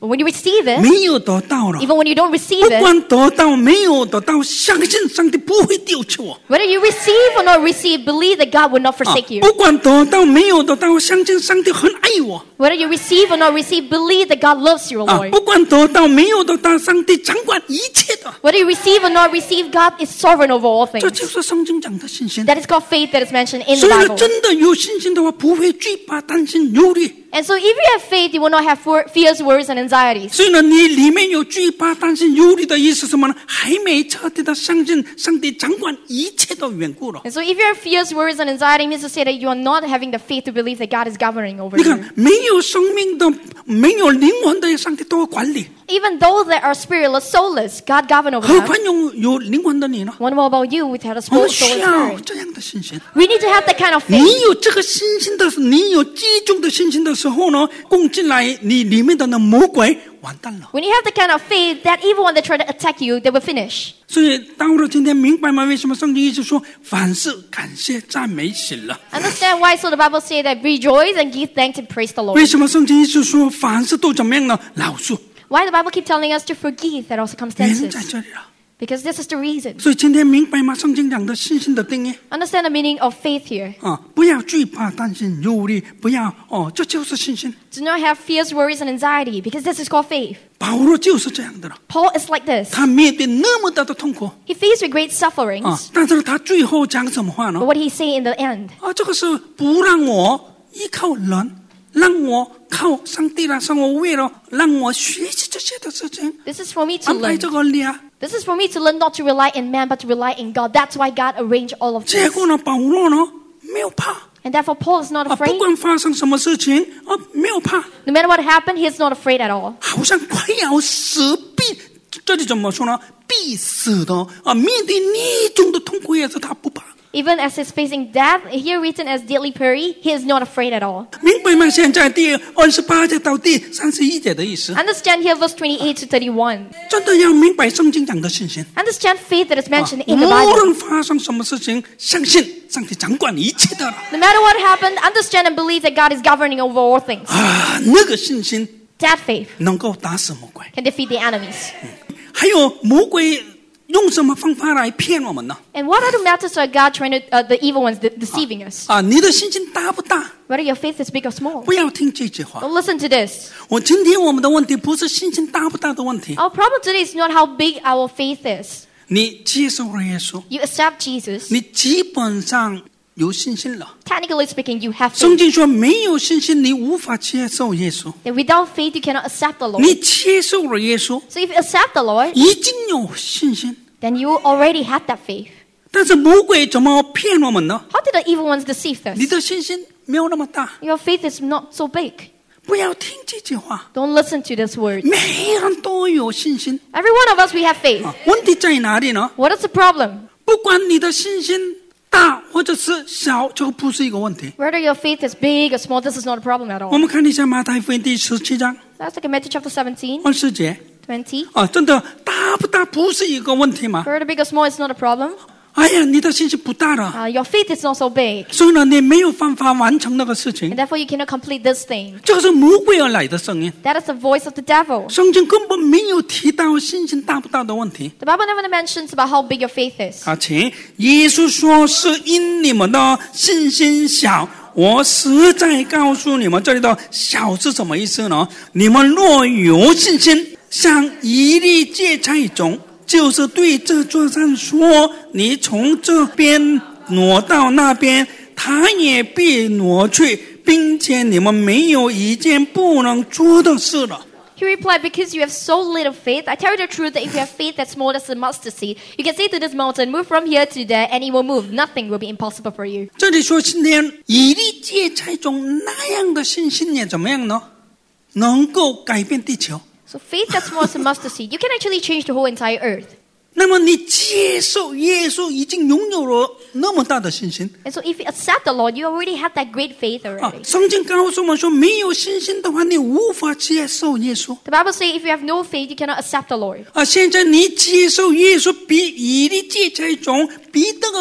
But when you receive it, 没有得到了， even when you don't 不 receive it, 管得到没有得到，相信上帝不会丢弃我。 whether you receive or not receive, believe that God will not forsake you. 不管得到没有得到，相信上帝很爱我。 Whether you receive or not receive, believe that God loves you, Lord. 不管得到没有得到，上帝掌管一切的。 Whether you receive or not receive, God is sovereign over all 这 things. 就是圣经讲的信心。 That is called faith that is mentioned in 所 the 以呢， Bible. 真的有信心的话，不会惧怕、担心、忧虑。 And so if you have faith, you will not have fears, worries, and anxieties. 所以呢，你里面有惧怕、担心、忧虑的意思是什么呢？还没彻底的相信上帝掌管一切的缘故了。 And so if you have fears, worries, and anxiety, it means to say that you are not having the faith to believe that God is governing over 你 you. 看，没有生命的、没有灵魂的上帝都要管理， Even though they are spiritless, soulless, God govern over 何 them. 况有灵魂的你呢？ What about you without a 我们 soul 需 and 要 spirit? 这样的信心。 We need to have that kind of faith. 你有这个信心的，你有集中的信心的时候呢，攻进来你里面的那魔鬼完蛋了。 When you have the kind of faith, that evil one that try to attack you, they will finish. 所以到了今天，明白吗？为什么圣经一直说凡事感谢赞美喜乐？ Understand why? So the Bible says that rejoice and give thanks and praise the 为 Lord. 什么圣经一直说凡事都怎么样呢？饶恕， Why the Bible keep telling us to forgive at all 原因 circumstances? 在这里了。 Because this is the reason. 所以今天明白吗？圣经讲的信心的定义 Understand the meaning of faith here. 不要惧怕、担心、忧虑，不要这就是信心。 Do not have fears, worries, and anxiety, because this is called faith. 保罗就是这样的了， Paul is like this. 他面对那么大的痛苦 He faced with great sufferings. 但是他最后讲什么话呢 But？what did he say in the end? 这个是不让我依靠人，让我靠上帝了，让我为了让我学习这些的事情， This is for me to 安排 learn. 这个力啊。 This is for me to learn not to rely in man, but to rely in God. That's why God arranged all of 结 this. 果呢，保罗呢没有怕 And therefore, Paul is not 不 afraid. 管发生什么事情没有怕， No matter what happened, he is not afraid at all. 好像快要死这里怎么说呢？必死的面对那种的痛苦也是他不怕。 Even as he's facing death, here written as deadly peril, he is not afraid at all. 明白吗？现在第28节到第31节的意思， Understand here verse 28 to 31. 真的要明白圣经讲的信心。 Understand faith that is mentioned in the 无 Bible. 论发生什么事情，相信上帝掌管一切的了。 No matter what happened, understand and believe that God is governing over all things. 那个信心 That faith 能够打死魔鬼。 can defeat the enemies. 还有魔鬼用什么方法来骗我们呢？ And what other methods are God trying to, the evil ones deceiving us? 你的信心大不大？ Whether your faith is big or small. 不要听这句话。 Don't listen to this. 今天我们的问题不是信心大不大的问题， Our problem today is not how big our faith is. 你接受了耶稣， You accept Jesus. 你基本上有信心了。 Technically speaking, you have 圣 faith. 经说，没有信心你无法接受耶稣。 And without faith, you cannot accept the Lord. 你接受了耶稣， So if you accept the Lord, 已经有信心， then you already had that faith. 但是魔鬼怎么骗我们呢？ How did the evil ones deceive 你 us? 的信心没有那么大， Your faith is not so big. 不要听这句话。 Don't listen to this word. 每人都有信心， Every one of us, we have faith. 问题在哪里呢？ What is the problem? 不管你的信心大或者是小，这个不是一个问题。 Whether your faith is big or small, this is not a problem at 我 all. 们看一下马太福音第17章 Let's look at Matthew chapter 17, 20节 20. 真的大不大不是一个问题嘛？ Whether big or small is not a problem. 哎呀，你的信心不大了， Your faith is not so big. 所以呢，你没有办法完成那个事情 And。therefore, you cannot complete this thing. 这个是魔鬼而来的声音， That is the voice of the devil. 圣经根本没有提到信心大不大的问题。 The Bible never mentions about how big your faith is. 且耶稣说是因你们的信心小。我实在告诉你们，这里的小是什么意思呢？你们若有信心，像以利芥菜种，就是对这座山说：“你从这边挪到那边，它也必挪去，并且你们没有一件不能做的事了。” He replied, because you have so little faith, I tell you the truth that if you have faith that's small as a mustard seed, you can say to this mountain, move from here to there, and it will move. Nothing will be impossible for you. 这里说连以利芥菜种那样的信心也怎么样呢？能够改变地球。 So faith that's small as a mustard seed, you can actually change the whole entire earth. 那么你接受耶稣已经拥有了那么大的信心 And so if you accept the Lord, you already have that great faith already. 圣经告诉我们说，没有信心的话，你无法接受耶稣 The Bible says if you have no faith, you cannot accept the Lord. 现在你接受耶稣，比以利芥菜种，比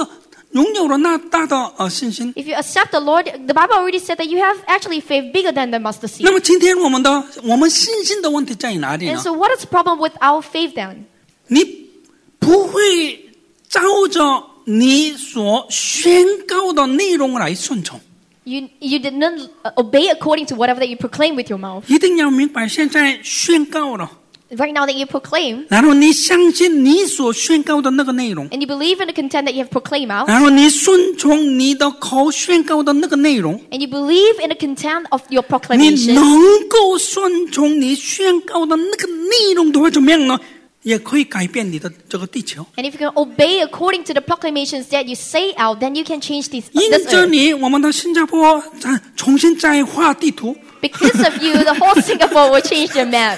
拥有了那大的信心。 If you accept the Lord, the Bible already said that you have actually faith bigger than the mustard seed. 那么今天我们信心的问题在哪里 And 呢？ so what is the problem with our faith then? 你不会照着你所宣告的内容来顺从。 You did not obey according to whatever that you proclaim with your mouth. 一定要明白，现在宣告了， Right now that you proclaim, 然后你相信你所宣告的那个内容， and you believe in the content that you have proclaimed out, 然后你顺从你的口宣告的那个内容， and you believe in the content of your 你 proclamation, 能够顺从你宣告的那个内容的话，怎么样呢？也可以改变你的这个地球。 and if you can obey according to the proclamations that you say out, then you can change this 因 earth. 着你，我们的新加坡重新再画地图。 Because of you, the whole Singapore will change their map.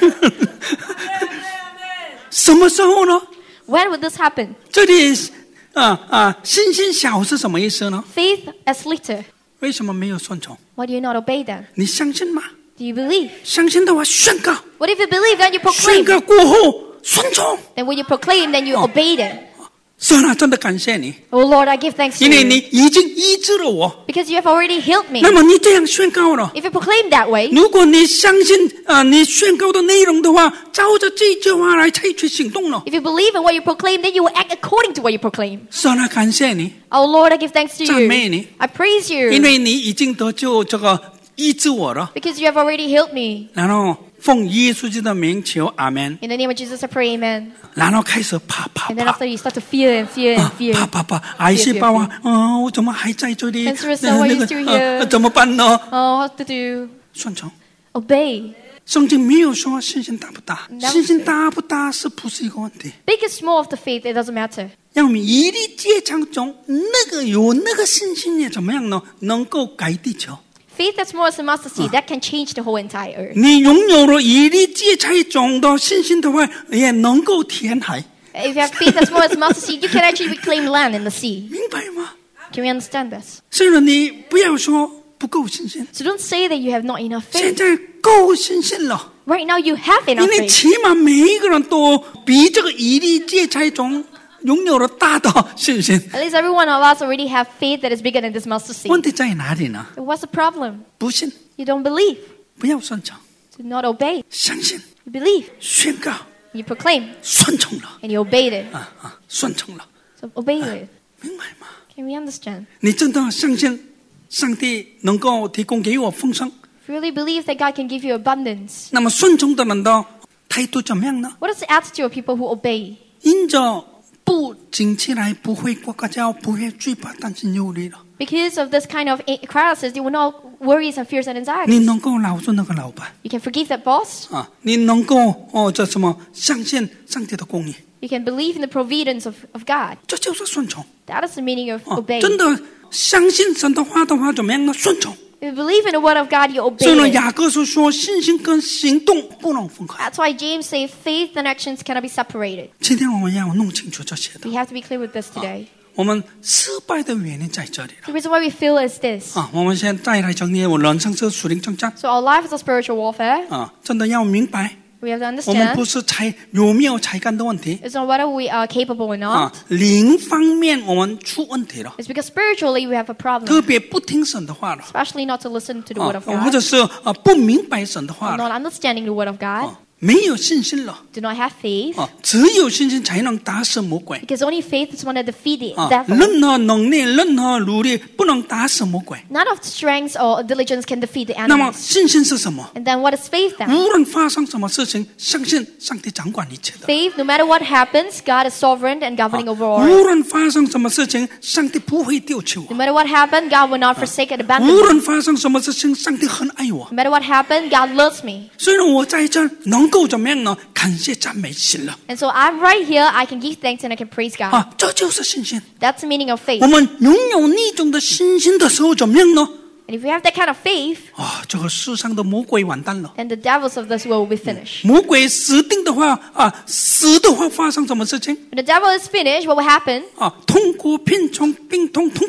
什么时候呢？ When would this happen? 这里信心小是什么意思呢？ Faith as little. 为什么没有顺从？ Why do you not obey then? 你相信吗？ Do you believe? 相信的话，宣告， What if you believe then you 宣 proclaim? 告过后顺从。 Then when you proclaim, then you obey it. 神啊，真的感谢你， Oh Lord, I give thanks to 因为你 you 已经医治了我。 because you have already healed me. 那么你这样宣告了， If you proclaim that way, 如果你相信你宣告的内容的话，照着这句话来采取行动了。 if you believe in what you proclaim, then you will act according to what you proclaim. 神啊，感谢你， Oh Lord, I give thanks to 赞 you. 美你， I praise 因 you 为你已经得救这个医治我了。 because you have already healed me. 然后奉耶稣基督的名求阿门。 In the name of Jesus, I pray, amen. 然后开始啪啪 And then 啪 after you start to fear and fear and fear. 啪啪啪，癌细胞啊，我怎么还在这里？ Cancerous cell, why are you still here? 怎么办呢？ Oh, what to do? 顺从。 Obey. 圣经没有说信心大不大， Never 信心大不大是不是一个问题？ Big or small of the faith, it doesn't matter. 让我们一力竭强中，有那个信心也怎么样呢？能够改地球。 Faith that's small as a mustard seed, that can change the whole entire earth. 你拥有了一力竭才种的信心的话，也能够填海， If you have faith that's small as a mustard seed, you can actually reclaim land in the sea. 明白吗？ Can we understand this? 所以呢，你不要说不够信心， So don't say that you have not enough 现 faith. 在够信心了。 Right now you have 因 enough 为 faith. 起码每一个人都比这个一力竭才种拥有了大的信心。 At least every one of us already have faith that is bigger than this mustard 问 seed. 题在哪里呢？ So what's the problem? 不信， You don't believe. 不要顺从， Do not obey. 相信， You believe. 宣告， You proclaim. 顺从了 And you obeyed it. 顺从了， So obey it. 明白吗？ Can we understand? 你真的相信上帝能够提供给我丰盛？ If you really believe that God can give you abundance, 那么顺从的人的态度怎么样呢？ what is the attitude of people who obey? 因着不景气来，不会呱呱叫，不会惧怕、担心、忧虑了。 Because of this kind of crisis, you will not worries and fears and 你 anxieties. 能够饶恕那个老板 You can forgive that boss. 你能够这什么相信上帝的公义， You can believe in the providence of God. 这就是顺从。 That is the meaning of obey. 真的相信神的话怎么样呢？顺从。 If you believe in the word of God, you 所以呢， obey it. 雅各书说，信心跟行动不能分开。 That's why James says faith and actions cannot be separated. 今天我们要弄清楚这些的。 We have to be clear with this today. 我们失败的原因在这里 The reason why we fail is this. 了。我们现在来整理我人生是属灵征战 So our life is a spiritual warfare. 真的要明白， We have to 我们不 understand. 是有没有才干的问题 It's not whether we are capable or not. 灵方面我们出问题了， It's because spiritually we have a 特 problem. 别不听神的话了， Especially not to listen to the word of 或 God. 者是不明白神的话 Or 了， not understanding the word of God. 没有信心了， Do not have faith. 只有信心才能打死魔鬼。 Because only faith is one that defeats the devil. 任何能力、任何努力不能打死魔鬼。 None of strength or diligence can defeat the 那么 enemies. 信心是什么？ And then what is faith then? 无论发生什么事情，相信上帝掌管一切的。 Faith, no matter what happens, God is sovereign and governing over 无 all. 论发生什么事情，上帝不会丢弃我 No。matter what happens, God will not forsake and 无 abandon me. 论发生什么事情，上帝很爱我。 No matter what happens, God loves me. 所以呢，我在这能够怎么样呢？感谢赞美神了 And so I'm right here. I can give thanks and I can praise God. 这就是信心。 That's the meaning of faith. 我们拥有那种的信心的时候，怎么样呢？ And if we have that kind of faith, 这个世上的魔鬼完蛋了。 then the devils of this world will be finished. 魔鬼死定的话，死的话发生什么事情？ When the devil is finished, what will happen? 痛苦、贫穷、病痛，统统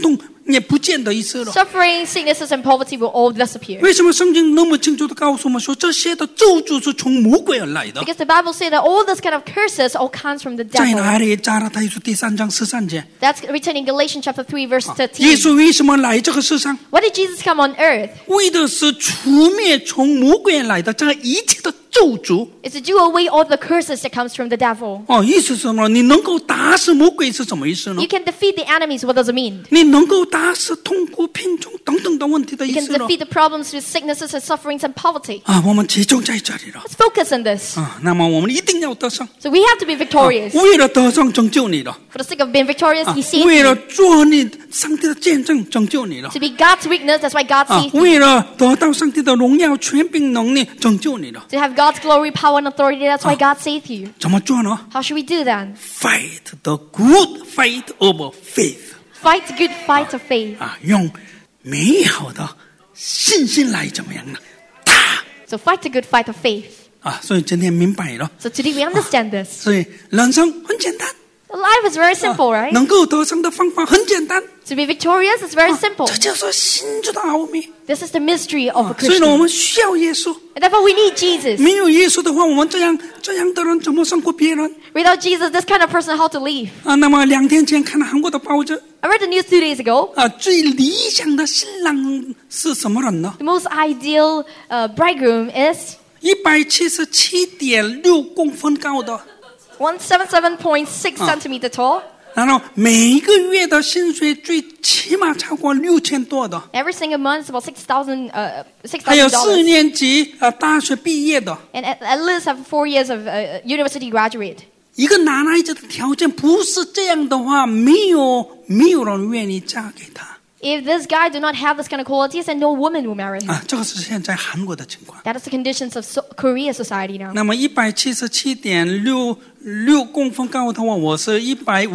也不见得一次了。 Suffering, sicknesses, and poverty will all disappear. 为什么圣经那么清楚地告诉我们说，这些的咒诅是从魔鬼而来的？ Because the Bible says that all this kind of curses all comes from the 在 devil. 哪里？加拉太书第3章13节。 That's written in Galatians chapter 3, verse 耶 13. 稣为什么来这个世上？ Why did Jesus come on earth? 为的是除灭从魔鬼而来的这一切的咒诅。 It's to do away all the curses that comes from the devil. 意思是什么？你能够打死魔鬼是什么意思呢 You？can defeat the enemies. What does it mean? 你能够打死痛苦、贫穷等等的问题的 You 意 can 思了。 defeat the problems with sicknesses and sufferings and poverty. 我们集中在这里了。 Let's focus on this. 那么我们一定要得胜。 So we have to be victorious. 为了得胜拯救你了。 For the sake of being victorious, He saved 为了 you. 做你上帝的见证拯救你了。 To be God's witness, that's why God saved you. 为了得到上帝的荣耀、权柄、能力拯救你了。 To have God's glory, power, and authority, that's why God saved you. 怎么做呢？ How should we do that? Fight the good fight of faith。 Fight the good fight of faith. 用美好的信心来怎么样呢？打 So fight the good fight of faith. 所以今天明白了。 So today we understand this. 所以人生很简单。 Life is very simple, right? 能够得胜的方法很简单。 To be victorious is very simple. 这就是信主的奥秘。 This is the mystery of a 所以呢，我 Christian. 们需要耶稣。 And therefore we need Jesus. 没有耶稣的话，我们这样的人怎么胜过别人？ Without Jesus, this kind of person, how to live? 那么2天前看了韩国的报纸。 I read the news 2 days ago. 最理想的新郎是什么人呢？ The most ideal bridegroom is 177.6公分高的。 177.6 centimeter tall. 然后每个月的薪水最起码超过6000多的。 Every single month, about $6,000. 还有4年级大学毕业的。 And at least have 4 years of university graduate. 一个男孩子的条件不是这样的话，没有人愿意嫁给他。 If this guy do not have this kind of qualities, then no woman will marry him. 这个是现在韩国的情况。 That is the conditions of Korea society now. 那么177.6公分高的话，我是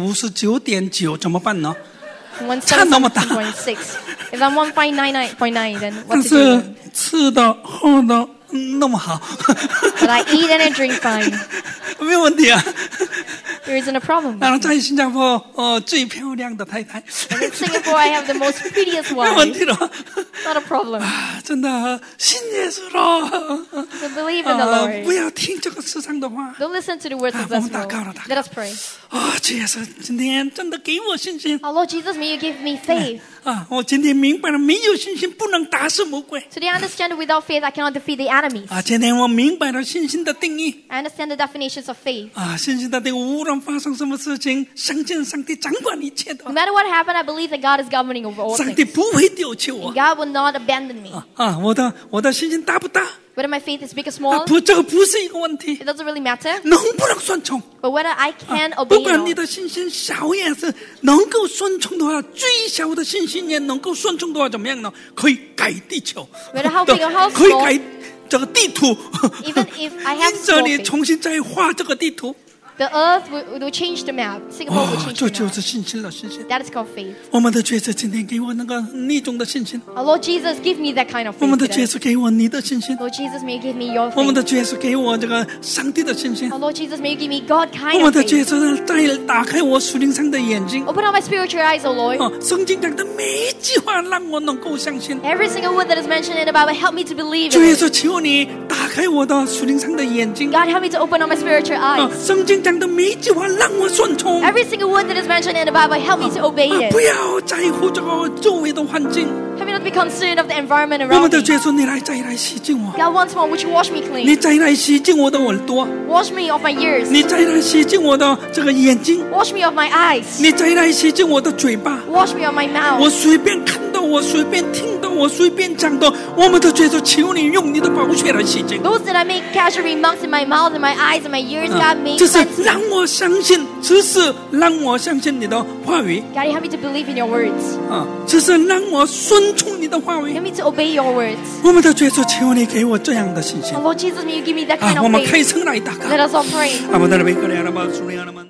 159.9，怎么办呢？差那么大。 177.6. If I'm 159.9, then 但 what to do? 是吃的喝的那么好。 But I eat and I drink fine. 没有问题啊。 There isn't a problem. 然后在新加坡最漂亮的太太。 And in Singapore, I have the most prettiest 没有问 wife. 题了。 Not a problem. 真的信耶稣了。 So believe in the Lord. 不要听这个世上的话。 Don't listen to the words of 我 this 们祷 world. 告了，祷告。 Let us pray. 主耶稣，今天真的给我信心。 Our Lord Jesus, may you give me faith. 我今天明白了，没有信心不能打死魔鬼。 Today I understand that without faith, I cannot defeat the enemies. 今天我明白了信心的定义。 I understand the definitions of faith. 信心的定义，无论发生什么事情，相信上帝掌管一切的。 No matter what happened, I believe that God is governing over all 上帝 things. 不会丢弃我。 God will not abandon me. 我的信心大不大？ Whether my faith is big or small, 这个不是一个问题。 it doesn't really matter. 能不能顺从？ But whether I can 不 obey 管 or 你 not. 的信心小也是，能够顺从的话，最小的信心也能够顺从的话，怎么样呢？可以改地球， Whether how big or how 可以 small, 改这个地图。 even if I have 因着 small 你 faith, 重新再画这个地图。 the earth will change the map. Singapore will change 这 the 就 map. 是信心了，信心。 That is called faith. 我们的角色今天给我那个那种的信心， Our Lord Jesus, give me that kind of 我们 faith 的角 today. 色给我你的信心， Lord Jesus, may you give me your 我们的 faith. 角色给我这个上帝的信心， Our Lord Jesus, may you give me God 我 kind 们 of 的角 faith. 色再打开我属灵上的眼睛。 Open up my spiritual eyes, O Lord. 圣经讲的每一句话让我能够相信。 Every single word that is mentioned in the Bible, help me to believe 主耶 in it. 稣，求你打开我的属灵上的眼睛。 God, help me to open up my spiritual eyes. 圣经讲的每一句话让我顺从。 Every single word that is mentioned in the Bible, help me to obey 不 it. 要在乎这个周围的环境。 Help me not to be concerned of the environment 我们 around 的 me. 主耶稣，你再来洗净我， God, once more, would you wash me 你 clean? 再来洗净我的耳朵， Wash me of my ears. 你再来洗净我的这个眼睛， Wash me of my eyes. 你再来洗净我的嘴巴。 Wash me of my 我 mouth. 随便看到，我随便听到，我随便讲的，我们的主耶稣，求你用你的宝血来洗净。 Those that I make casual remarks in my mouth, in my eyes, in my ears, God, may 就是 cleanse me. 让我相信，只是让我相信你的话语 God, help me to believe in your words. 只是让我顺从你的话语 Help。me to obey your words. 我们的主耶稣，求你给我这样的信心 Oh, Lord Jesus, may you give me that kind 我 of 们 faith. 开声来祷告。 Let us all pray. 阿门。